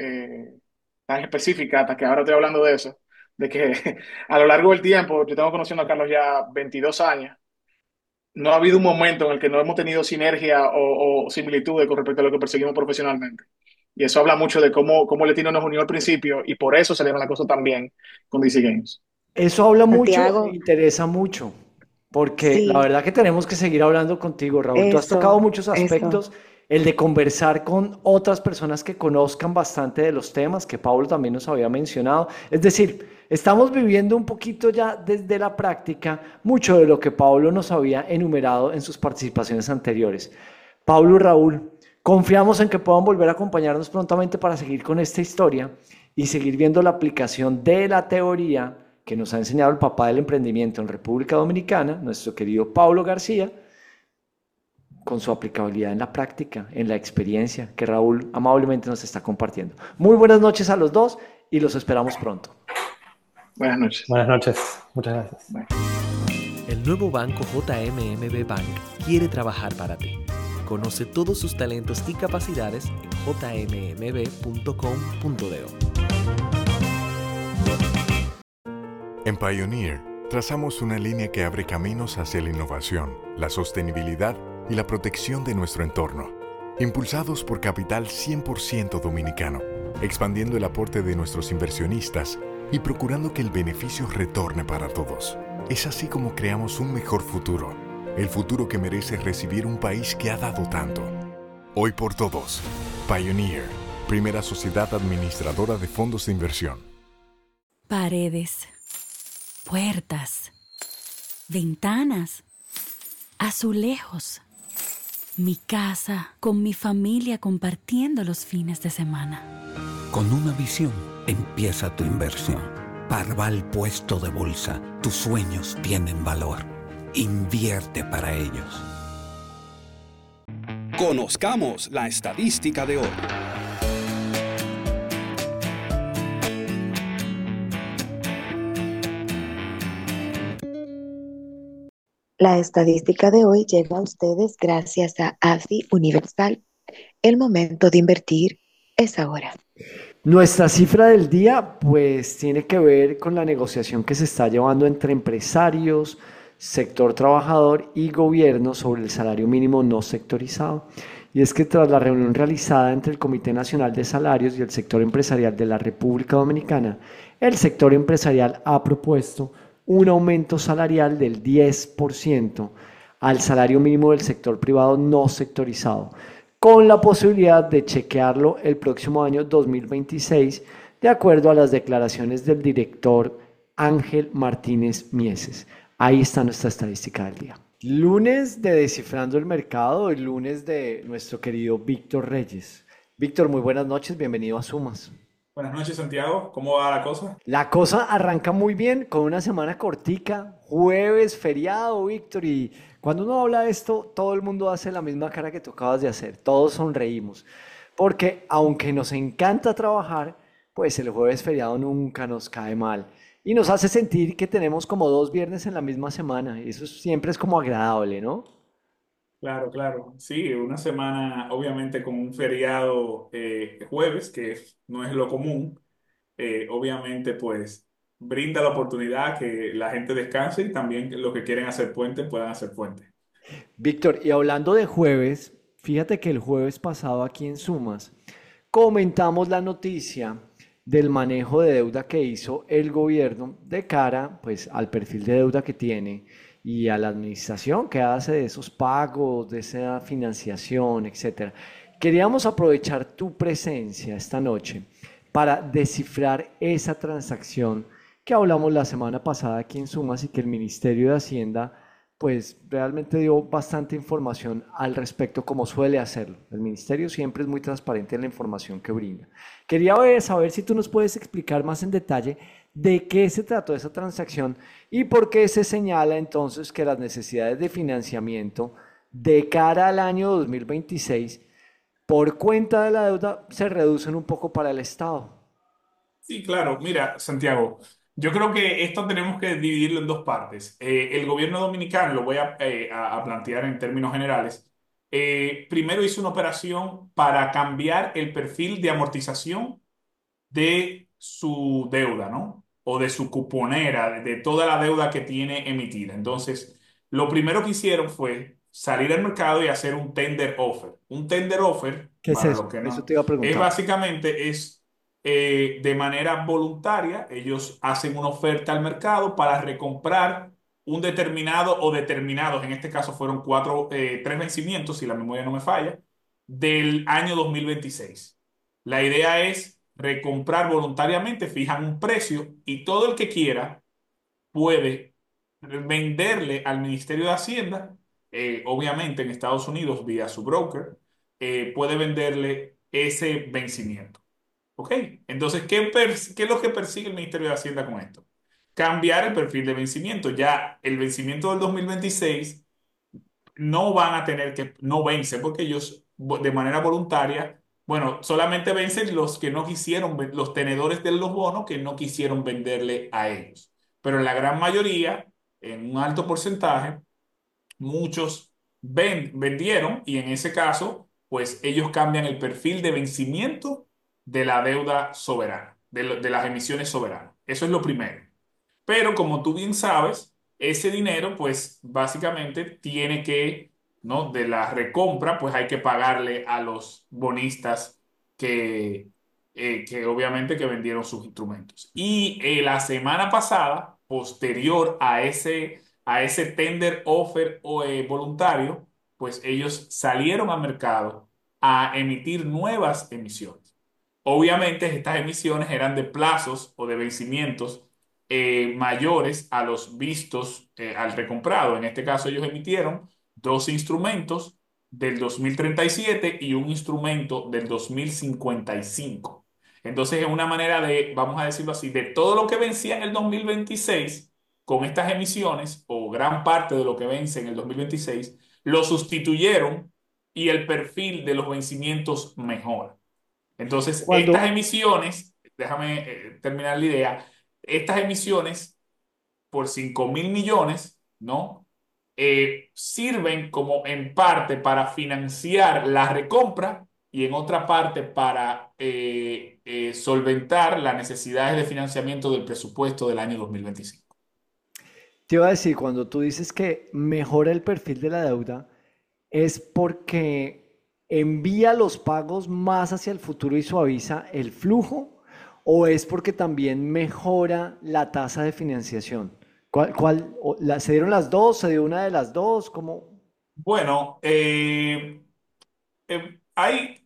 tan específica hasta que ahora estoy hablando de eso, de que a lo largo del tiempo, yo tengo conociendo a Carlos ya 22 años, no ha habido un momento en el que no hemos tenido sinergia o similitudes con respecto a lo que perseguimos profesionalmente. Y eso habla mucho de cómo el destino nos unió al principio y por eso salieron las cosas tan bien con DC Games. Eso habla mucho e Santiago, interesa mucho, porque la sí, verdad que tenemos que seguir hablando contigo, Raúl. Tú has tocado muchos eso. aspectos, el de conversar con otras personas que conozcan bastante de los temas, que Pablo también nos había mencionado. Es decir, estamos viviendo un poquito ya desde la práctica mucho de lo que Pablo nos había enumerado en sus participaciones anteriores. Pablo y Raúl, confiamos en que puedan volver a acompañarnos prontamente para seguir con esta historia y seguir viendo la aplicación de la teoría que nos ha enseñado el papá del emprendimiento en República Dominicana, nuestro querido Pablo García, con su aplicabilidad en la práctica, en la experiencia que Raúl amablemente nos está compartiendo. Muy buenas noches a los dos y los esperamos pronto. Buenas noches. Buenas noches. Muchas gracias. Bye. El nuevo banco JMMB Bank quiere trabajar para ti. Conoce todos sus talentos y capacidades en jmmb.com.do. En Pioneer, trazamos una línea que abre caminos hacia la innovación, la sostenibilidad y la protección de nuestro entorno, impulsados por capital 100% dominicano, expandiendo el aporte de nuestros inversionistas y procurando que el beneficio retorne para todos. Es así como creamos un mejor futuro, el futuro que merece recibir un país que ha dado tanto. Hoy por todos, Pioneer, primera sociedad administradora de fondos de inversión. Paredes, puertas, ventanas, azulejos. Mi casa con mi familia compartiendo los fines de semana. Con una visión empieza tu inversión. Parval Puesto de Bolsa. Tus sueños tienen valor. Invierte para ellos. Conozcamos la estadística de hoy. La estadística de hoy llega a ustedes gracias a AFI Universal. El momento de invertir es ahora. Nuestra cifra del día, pues, tiene que ver con la negociación que se está llevando entre empresarios, sector trabajador y gobierno sobre el salario mínimo no sectorizado. Y es que tras la reunión realizada entre el Comité Nacional de Salarios y el sector empresarial de la República Dominicana, el sector empresarial ha propuesto un aumento salarial del 10% al salario mínimo del sector privado no sectorizado, con la posibilidad de chequearlo el próximo año 2026, de acuerdo a las declaraciones del director Ángel Martínez Mieses. Ahí está nuestra estadística del día. Lunes de Descifrando el Mercado, el lunes de nuestro querido Víctor Reyes. Víctor, muy buenas noches, bienvenido a Sumas. Buenas noches, Santiago. ¿Cómo va la cosa? La cosa arranca muy bien, con una semana cortica, jueves, feriado, Víctor, y cuando uno habla de esto, todo el mundo hace la misma cara que tú acabas de hacer, todos sonreímos, porque aunque nos encanta trabajar, pues el jueves feriado nunca nos cae mal, y nos hace sentir que tenemos como 2 viernes en la misma semana, y eso siempre es como agradable, ¿no? Claro, claro. Sí, una semana obviamente con un feriado jueves, que no es lo común, obviamente pues brinda la oportunidad que la gente descanse y también los que quieren hacer puente puedan hacer puente. Víctor, y hablando de jueves, fíjate que el jueves pasado aquí en Sumas comentamos la noticia del manejo de deuda que hizo el gobierno de cara pues al perfil de deuda que tiene y a la administración que hace de esos pagos, de esa financiación, etcétera. Queríamos aprovechar tu presencia esta noche para descifrar esa transacción que hablamos la semana pasada aquí en Sumas y que el Ministerio de Hacienda pues realmente dio bastante información al respecto como suele hacerlo. El ministerio siempre es muy transparente en la información que brinda. Quería saber si tú nos puedes explicar más en detalle de qué se trató esa transacción y por qué se señala entonces que las necesidades de financiamiento de cara al año 2026 por cuenta de la deuda se reducen un poco para el Estado. Sí, claro. Mira, Santiago, yo creo que esto tenemos que dividirlo en dos partes. El gobierno dominicano, lo voy a plantear en términos generales, primero hizo una operación para cambiar el perfil de amortización de su deuda, ¿no? O de su cuponera, de toda la deuda que tiene emitida. Entonces, lo primero que hicieron fue salir al mercado y hacer un tender offer. Un tender offer, ¿Qué es para eso? los que Eso no, te iba a es preguntar. básicamente de manera voluntaria, ellos hacen una oferta al mercado para recomprar un determinado o determinados, en este caso fueron tres vencimientos, si la memoria no me falla, del año 2026. La idea es recomprar voluntariamente, fijan un precio y todo el que quiera puede venderle al Ministerio de Hacienda, obviamente en Estados Unidos vía su broker, puede venderle ese vencimiento. ¿Ok? Entonces, ¿qué es lo que persigue el Ministerio de Hacienda con esto? Cambiar el perfil de vencimiento. Ya el vencimiento del 2026 no van a tener que, no vence, porque ellos de manera voluntaria, bueno, solamente vencen los que no quisieron, los tenedores de los bonos que no quisieron venderle a ellos. Pero en la gran mayoría, en un alto porcentaje, muchos vendieron y en ese caso, pues ellos cambian el perfil de vencimiento de la deuda soberana, de las emisiones soberanas. Eso es lo primero. Pero como tú bien sabes, ese dinero, pues básicamente tiene que, ¿no? De la recompra, pues hay que pagarle a los bonistas que obviamente que vendieron sus instrumentos. Y la semana pasada, posterior a ese tender offer voluntario, pues ellos salieron al mercado a emitir nuevas emisiones. Obviamente estas emisiones eran de plazos o de vencimientos mayores a los vistos al recomprado. En este caso ellos emitieron dos instrumentos del 2037 y un instrumento del 2055. Entonces es una manera de, vamos a decirlo así, de todo lo que vencía en el 2026 con estas emisiones, o gran parte de lo que vence en el 2026, lo sustituyeron y el perfil de los vencimientos mejora. Entonces, estas Cuando, emisiones, déjame terminar la idea, estas emisiones por 5.000 millones, ¿no? Sirven como en parte para financiar la recompra y en otra parte para solventar las necesidades de financiamiento del presupuesto del año 2025. te iba a decir, cuando tú dices que mejora el perfil de la deuda, ¿es porque envía los pagos más hacia el futuro y suaviza el flujo? ¿O es porque también mejora la tasa de financiación? ¿Se dieron las dos? ¿Se dio una de las dos? ¿Cómo? Bueno, hay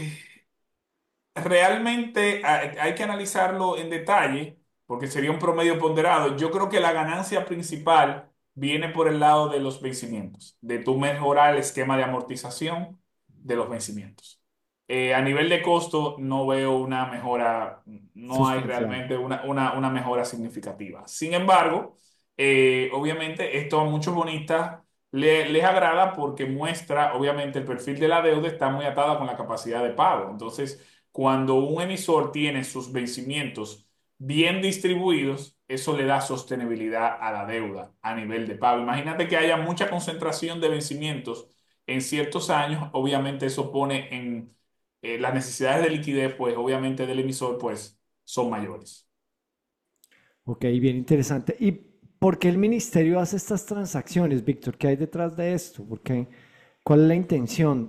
realmente hay que analizarlo en detalle porque sería un promedio ponderado. Yo creo que la ganancia principal viene por el lado de los vencimientos, de tu mejorar el esquema de amortización de los vencimientos. A nivel de costo no veo una mejora, no hay Sustancial. realmente una mejora significativa. Sin embargo, obviamente esto a muchos bonistas les agrada porque muestra, obviamente el perfil de la deuda está muy atada con la capacidad de pago. Entonces, cuando un emisor tiene sus vencimientos bien distribuidos, eso le da sostenibilidad a la deuda a nivel de pago. Imagínate que haya mucha concentración de vencimientos en ciertos años, obviamente eso pone en las necesidades de liquidez, pues obviamente del emisor, pues son mayores. Ok, bien interesante. ¿Y por qué el ministerio hace estas transacciones, Víctor? ¿Qué hay detrás de esto? ¿Cuál es la intención?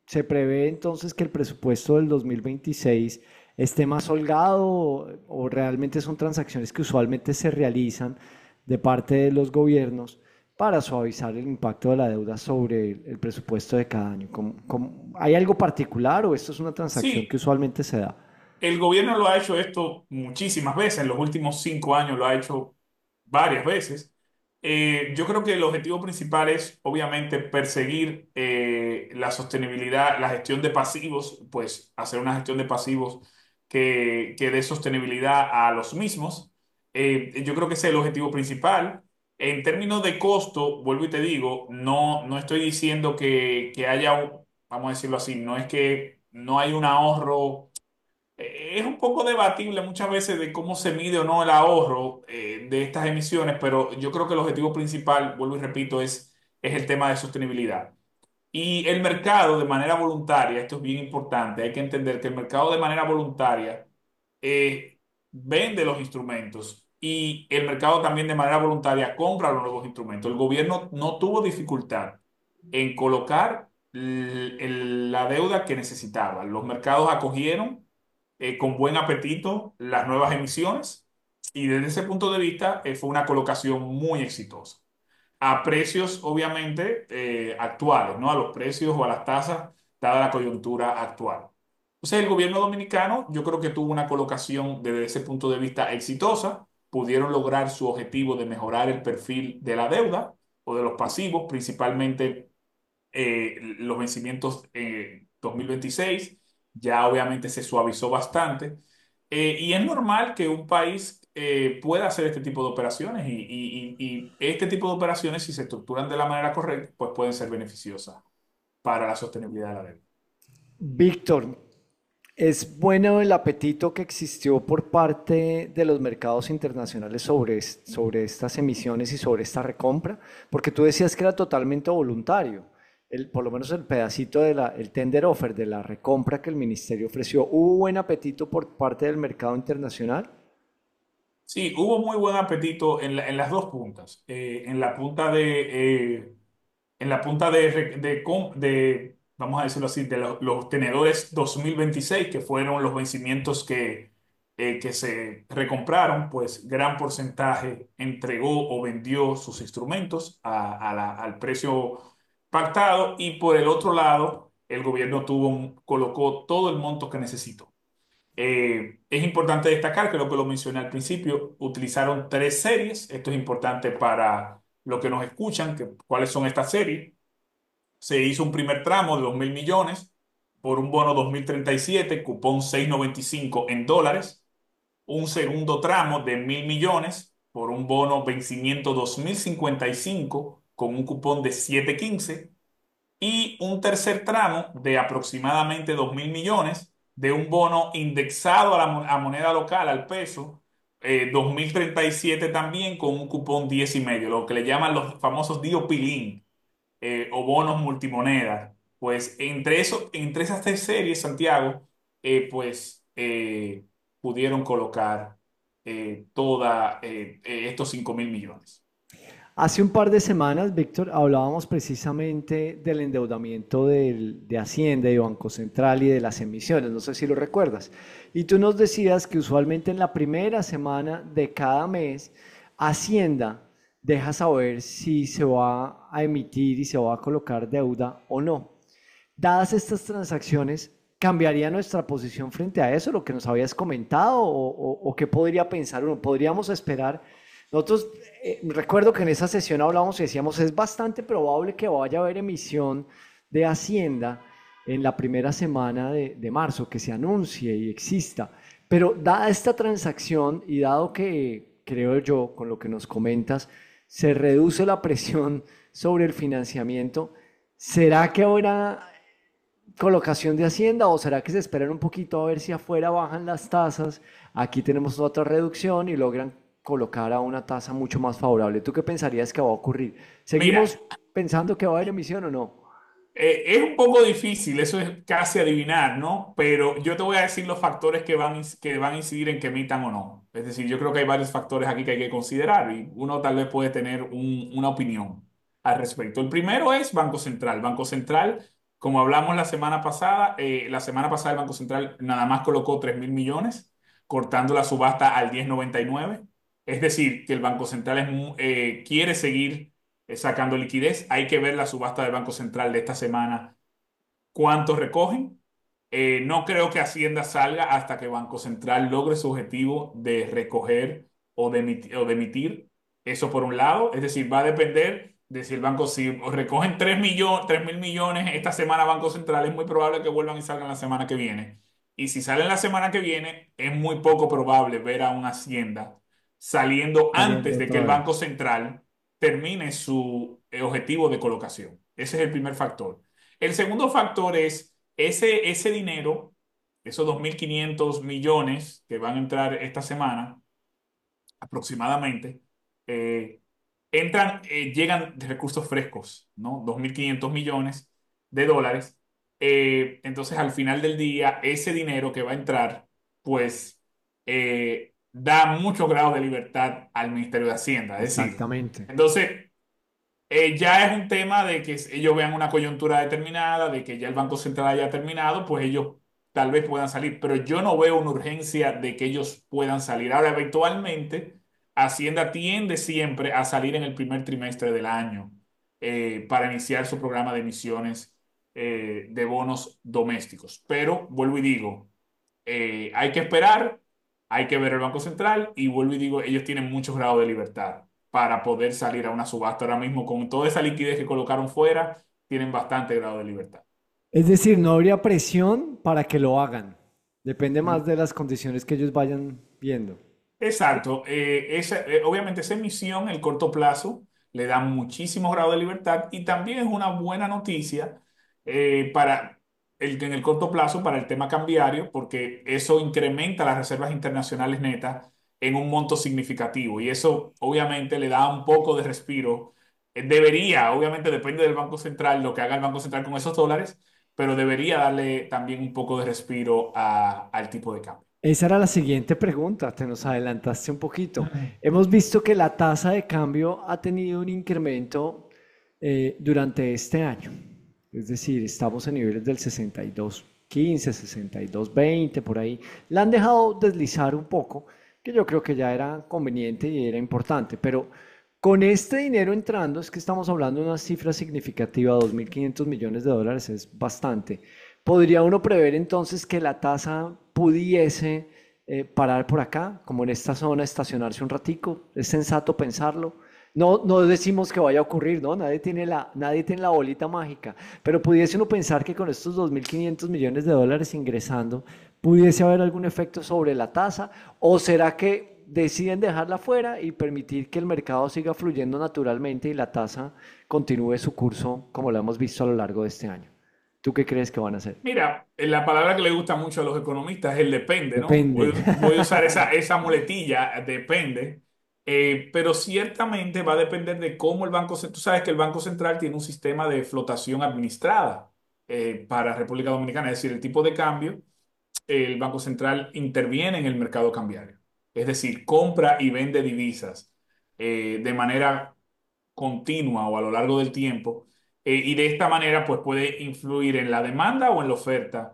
¿Se prevé entonces que el presupuesto del 2026 esté más holgado o realmente son transacciones que usualmente se realizan de parte de los gobiernos para suavizar el impacto de la deuda sobre el presupuesto de cada año? ¿Hay algo particular o esto es una transacción Sí, que usualmente se da? el gobierno lo ha hecho esto muchísimas veces, en los últimos 5 años lo ha hecho varias veces. Yo creo que el objetivo principal es, obviamente, perseguir la sostenibilidad, la gestión de pasivos, pues hacer una gestión de pasivos que dé sostenibilidad a los mismos. Yo creo que ese es el objetivo principal. En términos de costo, vuelvo y te digo, no estoy diciendo que haya vamos a decirlo así, no es que no hay un ahorro. Es un poco debatible muchas veces de cómo se mide o no el ahorro de estas emisiones, pero yo creo que el objetivo principal, vuelvo y repito, es el tema de sostenibilidad. Y el mercado de manera voluntaria, esto es bien importante, hay que entender que el mercado de manera voluntaria eh, vende los instrumentos y el mercado también de manera voluntaria compra los nuevos instrumentos. El gobierno no tuvo dificultad en colocar la deuda que necesitaba. Los mercados acogieron con buen apetito las nuevas emisiones y desde ese punto de vista fue una colocación muy exitosa. A precios obviamente actuales, ¿no? A los precios o a las tasas dada la coyuntura actual. Entonces el gobierno dominicano yo creo que tuvo una colocación desde ese punto de vista exitosa, pudieron lograr su objetivo de mejorar el perfil de la deuda o de los pasivos, principalmente los vencimientos 2026 ya obviamente se suavizó bastante. Y es normal que un país pueda hacer este tipo de operaciones y este tipo de operaciones, si se estructuran de la manera correcta, pues pueden ser beneficiosas para la sostenibilidad de la deuda. Víctor, es bueno el apetito que existió por parte de los mercados internacionales sobre estas emisiones y sobre esta recompra, porque tú decías que era totalmente voluntario. Por lo menos el pedacito el tender offer de la recompra que el ministerio ofreció, ¿hubo buen apetito por parte del mercado internacional? Sí, hubo muy buen apetito en las dos puntas. En la punta vamos a decirlo así, de los tenedores 2026, que fueron los vencimientos que se recompraron, pues gran porcentaje entregó o vendió sus instrumentos al precio pactado y por el otro lado, el gobierno colocó todo el monto que necesitó. Es importante destacar que lo que lo mencioné al principio, utilizaron 3 series. Esto es importante para los que nos escuchan, cuáles son estas series. Se hizo un primer tramo de 2.000 millones por un bono 2037, cupón 6.95 en dólares. Un segundo tramo de 1.000 millones por un bono vencimiento 2055 con un cupón de 7.15 y un tercer tramo de aproximadamente 2.000 millones de un bono indexado a moneda local, al peso, 2037 también con un cupón 10.5, lo que le llaman los famosos DOP-Link o bonos multimoneda. Pues entre esas 3 series, Santiago, pues pudieron colocar estos 5.000 millones. Hace un par de semanas, Víctor, hablábamos precisamente del endeudamiento de Hacienda y Banco Central y de las emisiones, no sé si lo recuerdas. Y tú nos decías que usualmente en la primera semana de cada mes, Hacienda deja saber si se va a emitir y se va a colocar deuda o no. Dadas estas transacciones, ¿cambiaría nuestra posición frente a eso, lo que nos habías comentado, o qué podría pensar uno? ¿Podríamos esperar? Nosotros, recuerdo que en esa sesión hablábamos y decíamos, es bastante probable que vaya a haber emisión de Hacienda en la primera semana de marzo, que se anuncie y exista. Pero dada esta transacción y dado que, creo yo, con lo que nos comentas, se reduce la presión sobre el financiamiento, ¿será que habrá colocación de Hacienda o será que se esperan un poquito a ver si afuera bajan las tasas, aquí tenemos otra reducción y logran colocar a una tasa mucho más favorable? ¿Tú qué pensarías que va a ocurrir? ¿Seguimos pensando que va a haber emisión o no? Es un poco difícil, eso es casi adivinar, ¿no? Pero yo te voy a decir los factores que van a incidir en que emitan o no. Es decir, yo creo que hay varios factores aquí que hay que considerar y uno tal vez puede tener una opinión al respecto. El primero es Banco Central. Banco Central Como hablamos la semana pasada el Banco Central nada más colocó 3.000 millones, cortando la subasta al 10.99. Es decir, que el Banco Central quiere seguir sacando liquidez. Hay que ver la subasta del Banco Central de esta semana, cuánto recogen. No creo que Hacienda salga hasta que Banco Central logre su objetivo de recoger o de emitir. Eso por un lado. Es decir, va a depender de si el banco, si recogen 3.000 millones esta semana Banco Central, es muy probable que vuelvan y salgan la semana que viene. Y si salen la semana que viene, es muy poco probable ver a una Hacienda saliendo Saliendo antes de que otra el vez. Banco Central termine su objetivo de colocación. Ese es el primer factor. El segundo factor es ese dinero, esos 2.500 millones que van a entrar esta semana aproximadamente, eh, llegan de recursos frescos, ¿no? 2.500 millones de dólares. Entonces, al final del día, ese dinero que va a entrar, pues, da mucho grado de libertad al Ministerio de Hacienda. Es decir, Exactamente. entonces, ya es un tema de que ellos vean una coyuntura determinada, de que ya el Banco Central haya terminado, pues ellos tal vez puedan salir, pero yo no veo una urgencia de que ellos puedan salir. Ahora, eventualmente, Hacienda tiende siempre a salir en el primer trimestre del año para iniciar su programa de emisiones de bonos domésticos. Pero vuelvo y digo, hay que esperar, hay que ver el Banco Central y vuelvo y digo, ellos tienen muchos grados de libertad para poder salir a una subasta. Ahora mismo, con toda esa liquidez que colocaron fuera, tienen bastante grado de libertad. Es decir, no habría presión para que lo hagan. Depende más de las condiciones que ellos vayan viendo. Exacto. Obviamente esa emisión, el corto plazo, le da muchísimo grado de libertad y también es una buena noticia en el corto plazo para el tema cambiario, porque eso incrementa las reservas internacionales netas en un monto significativo y eso obviamente le da un poco de respiro. Debería, obviamente depende del Banco Central, lo que haga el Banco Central con esos dólares, pero debería darle también un poco de respiro al tipo de cambio. Esa era la siguiente pregunta, te nos adelantaste un poquito. Hemos visto que la tasa de cambio ha tenido un incremento durante este año. Es decir, estamos en niveles del 62.15, 62.20, por ahí. La han dejado deslizar un poco, que yo creo que ya era conveniente y era importante, pero con este dinero entrando, es que estamos hablando de una cifra significativa, 2.500 millones de dólares, es bastante. ¿Podría uno prever entonces que la tasa pudiese parar por acá, como en esta zona, estacionarse un ratico? ¿Es sensato pensarlo? No, no decimos que vaya a ocurrir, ¿no? Nadie tiene la bolita mágica, pero pudiese uno pensar que con estos 2.500 millones de dólares ingresando, pudiese haber algún efecto sobre la tasa, ¿o será que deciden dejarla fuera y permitir que el mercado siga fluyendo naturalmente y la tasa continúe su curso como lo hemos visto a lo largo de este año? ¿Tú qué crees que van a hacer? Mira, la palabra que le gusta mucho a los economistas es el depende, ¿no? Depende. Voy a usar esa muletilla, depende, pero ciertamente va a depender de cómo el Banco Central, tú sabes que el Banco Central tiene un sistema de flotación administrada para República Dominicana, es decir, el tipo de cambio, el Banco Central interviene en el mercado cambiario, es decir, compra y vende divisas de manera continua o a lo largo del tiempo, y de esta manera pues puede influir en la demanda o en la oferta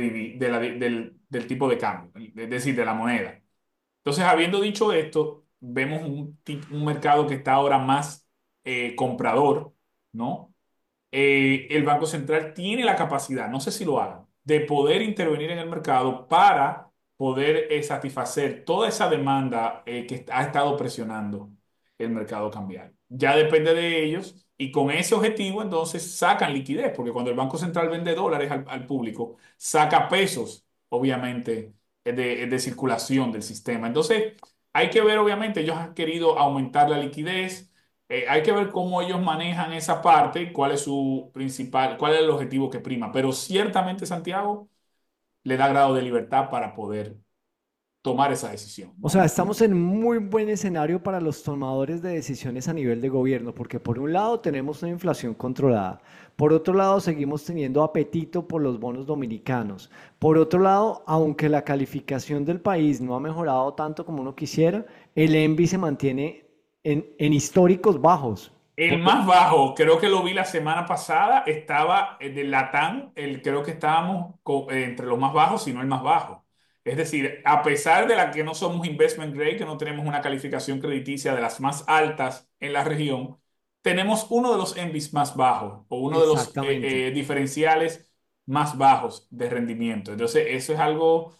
del tipo de cambio, es decir, de la moneda. Entonces, habiendo dicho esto, vemos un mercado que está ahora más comprador, ¿no? El Banco Central tiene la capacidad, no sé si lo hagan, de poder intervenir en el mercado para poder satisfacer toda esa demanda que ha estado presionando el mercado cambiario. Ya depende de ellos y con ese objetivo entonces sacan liquidez, porque cuando el Banco Central vende dólares al público, saca pesos, obviamente, de circulación del sistema. Entonces, hay que ver, obviamente, ellos han querido aumentar la liquidez. Hay que ver cómo ellos manejan esa parte, cuál es cuál es el objetivo que prima. Pero ciertamente Santiago le da grado de libertad para poder tomar esa decisión, O ¿no? sea, estamos en muy buen escenario para los tomadores de decisiones a nivel de gobierno, porque por un lado tenemos una inflación controlada, por otro lado seguimos teniendo apetito por los bonos dominicanos, por otro lado, aunque la calificación del país no ha mejorado tanto como uno quisiera, el ENVI se mantiene en históricos bajos. El más bajo, creo que lo vi la semana pasada, estaba de Latam, creo que estábamos entre los más bajos, si no el más bajo. Es decir, a pesar de la que no somos investment grade, que no tenemos una calificación crediticia de las más altas en la región, tenemos uno de los ENVIs más bajos o uno de los Exactamente. diferenciales más bajos de rendimiento. Entonces, eso es algo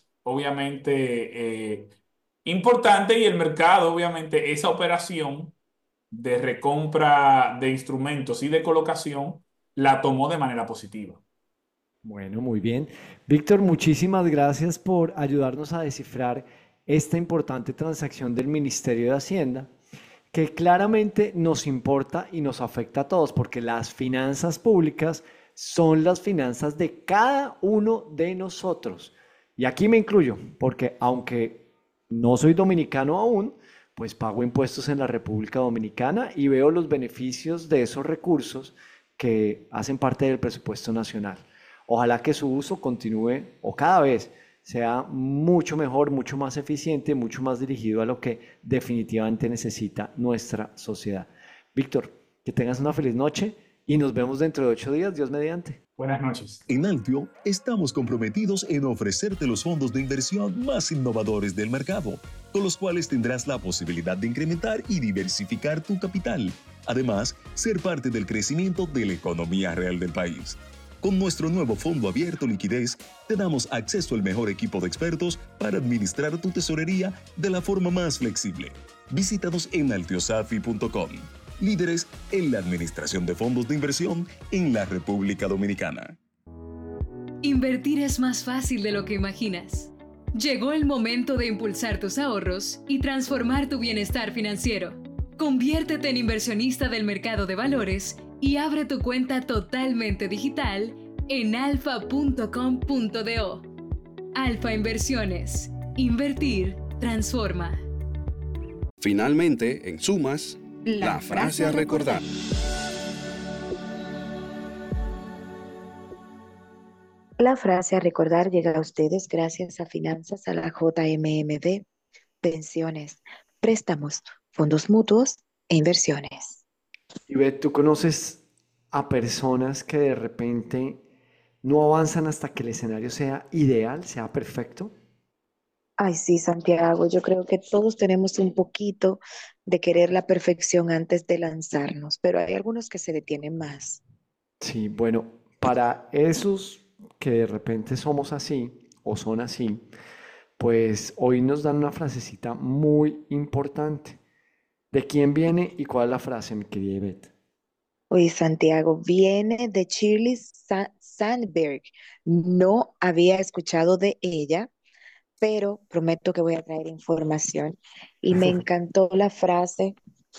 obviamente importante y el mercado, obviamente, esa operación de recompra de instrumentos y de colocación la tomó de manera positiva. Bueno, muy bien. Víctor, muchísimas gracias por ayudarnos a descifrar esta importante transacción del Ministerio de Hacienda, que claramente nos importa y nos afecta a todos, porque las finanzas públicas son las finanzas de cada uno de nosotros. Y aquí me incluyo, porque aunque no soy dominicano aún, pues pago impuestos en la República Dominicana y veo los beneficios de esos recursos que hacen parte del presupuesto nacional. Ojalá que su uso continúe o cada vez sea mucho mejor, mucho más eficiente, mucho más dirigido a lo que definitivamente necesita nuestra sociedad. Víctor, que tengas una feliz noche y nos vemos dentro de 8 días, Dios mediante. Buenas noches. En Altio estamos comprometidos en ofrecerte los fondos de inversión más innovadores del mercado, con los cuales tendrás la posibilidad de incrementar y diversificar tu capital. Además, ser parte del crecimiento de la economía real del país. Con nuestro nuevo fondo abierto liquidez, te damos acceso al mejor equipo de expertos para administrar tu tesorería de la forma más flexible. Visítanos en altiosafi.com. Líderes en la administración de fondos de inversión en la República Dominicana. Invertir es más fácil de lo que imaginas. Llegó el momento de impulsar tus ahorros y transformar tu bienestar financiero. Conviértete en inversionista del mercado de valores y abre tu cuenta totalmente digital en alfa.com.do. Alfa Inversiones. Invertir transforma. Finalmente, en sumas, la frase a recordar. La frase a recordar llega a ustedes gracias a Finanzas a la JMMD, pensiones, préstamos, fondos mutuos e inversiones. Ivette, ¿tú conoces a personas que de repente no avanzan hasta que el escenario sea ideal, sea perfecto? Ay, sí, Santiago, yo creo que todos tenemos un poquito de querer la perfección antes de lanzarnos, pero hay algunos que se detienen más. Sí, bueno, para esos que de repente somos así o son así, pues hoy nos dan una frasecita muy importante. ¿De quién viene y cuál es la frase, mi querida Ivette? Oye, Santiago, viene de Shirley Sandberg. No había escuchado de ella, pero prometo que voy a traer información. Y me encantó la frase,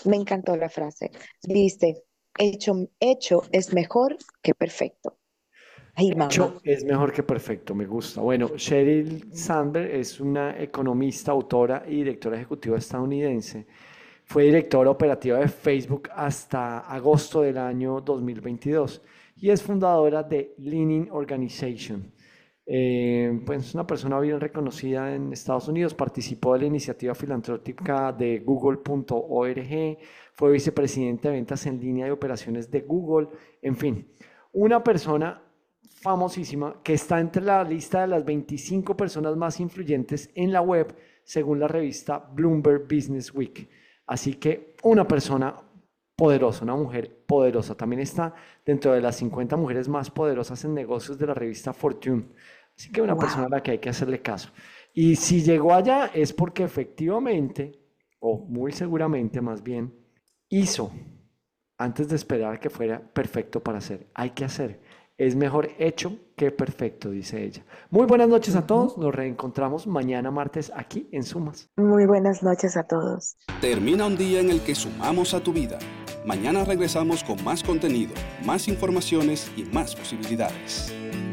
Dice, hecho es mejor que perfecto. Ay, mamá. Hecho es mejor que perfecto, me gusta. Bueno, Sheryl Sandberg es una economista, autora y directora ejecutiva estadounidense. Fue directora operativa de Facebook hasta agosto del año 2022 y es fundadora de Leaning Organization. Pues es una persona bien reconocida en Estados Unidos, participó de la iniciativa filantrópica de Google.org, fue vicepresidente de ventas en línea de operaciones de Google, en fin, una persona famosísima que está entre la lista de las 25 personas más influyentes en la web según la revista Bloomberg Business Week. Así que una persona poderosa, una mujer poderosa. También está dentro de las 50 mujeres más poderosas en negocios de la revista Fortune. Así que una persona a la que hay que hacerle caso. Y si llegó allá es porque efectivamente, o muy seguramente más bien, hizo antes de esperar que fuera perfecto para hacer. Hay que hacer. Es mejor hecho que perfecto, dice ella. Muy buenas noches a todos. Nos reencontramos mañana martes aquí en Sumas. Muy buenas noches a todos. Termina un día en el que sumamos a tu vida. Mañana regresamos con más contenido, más informaciones y más posibilidades.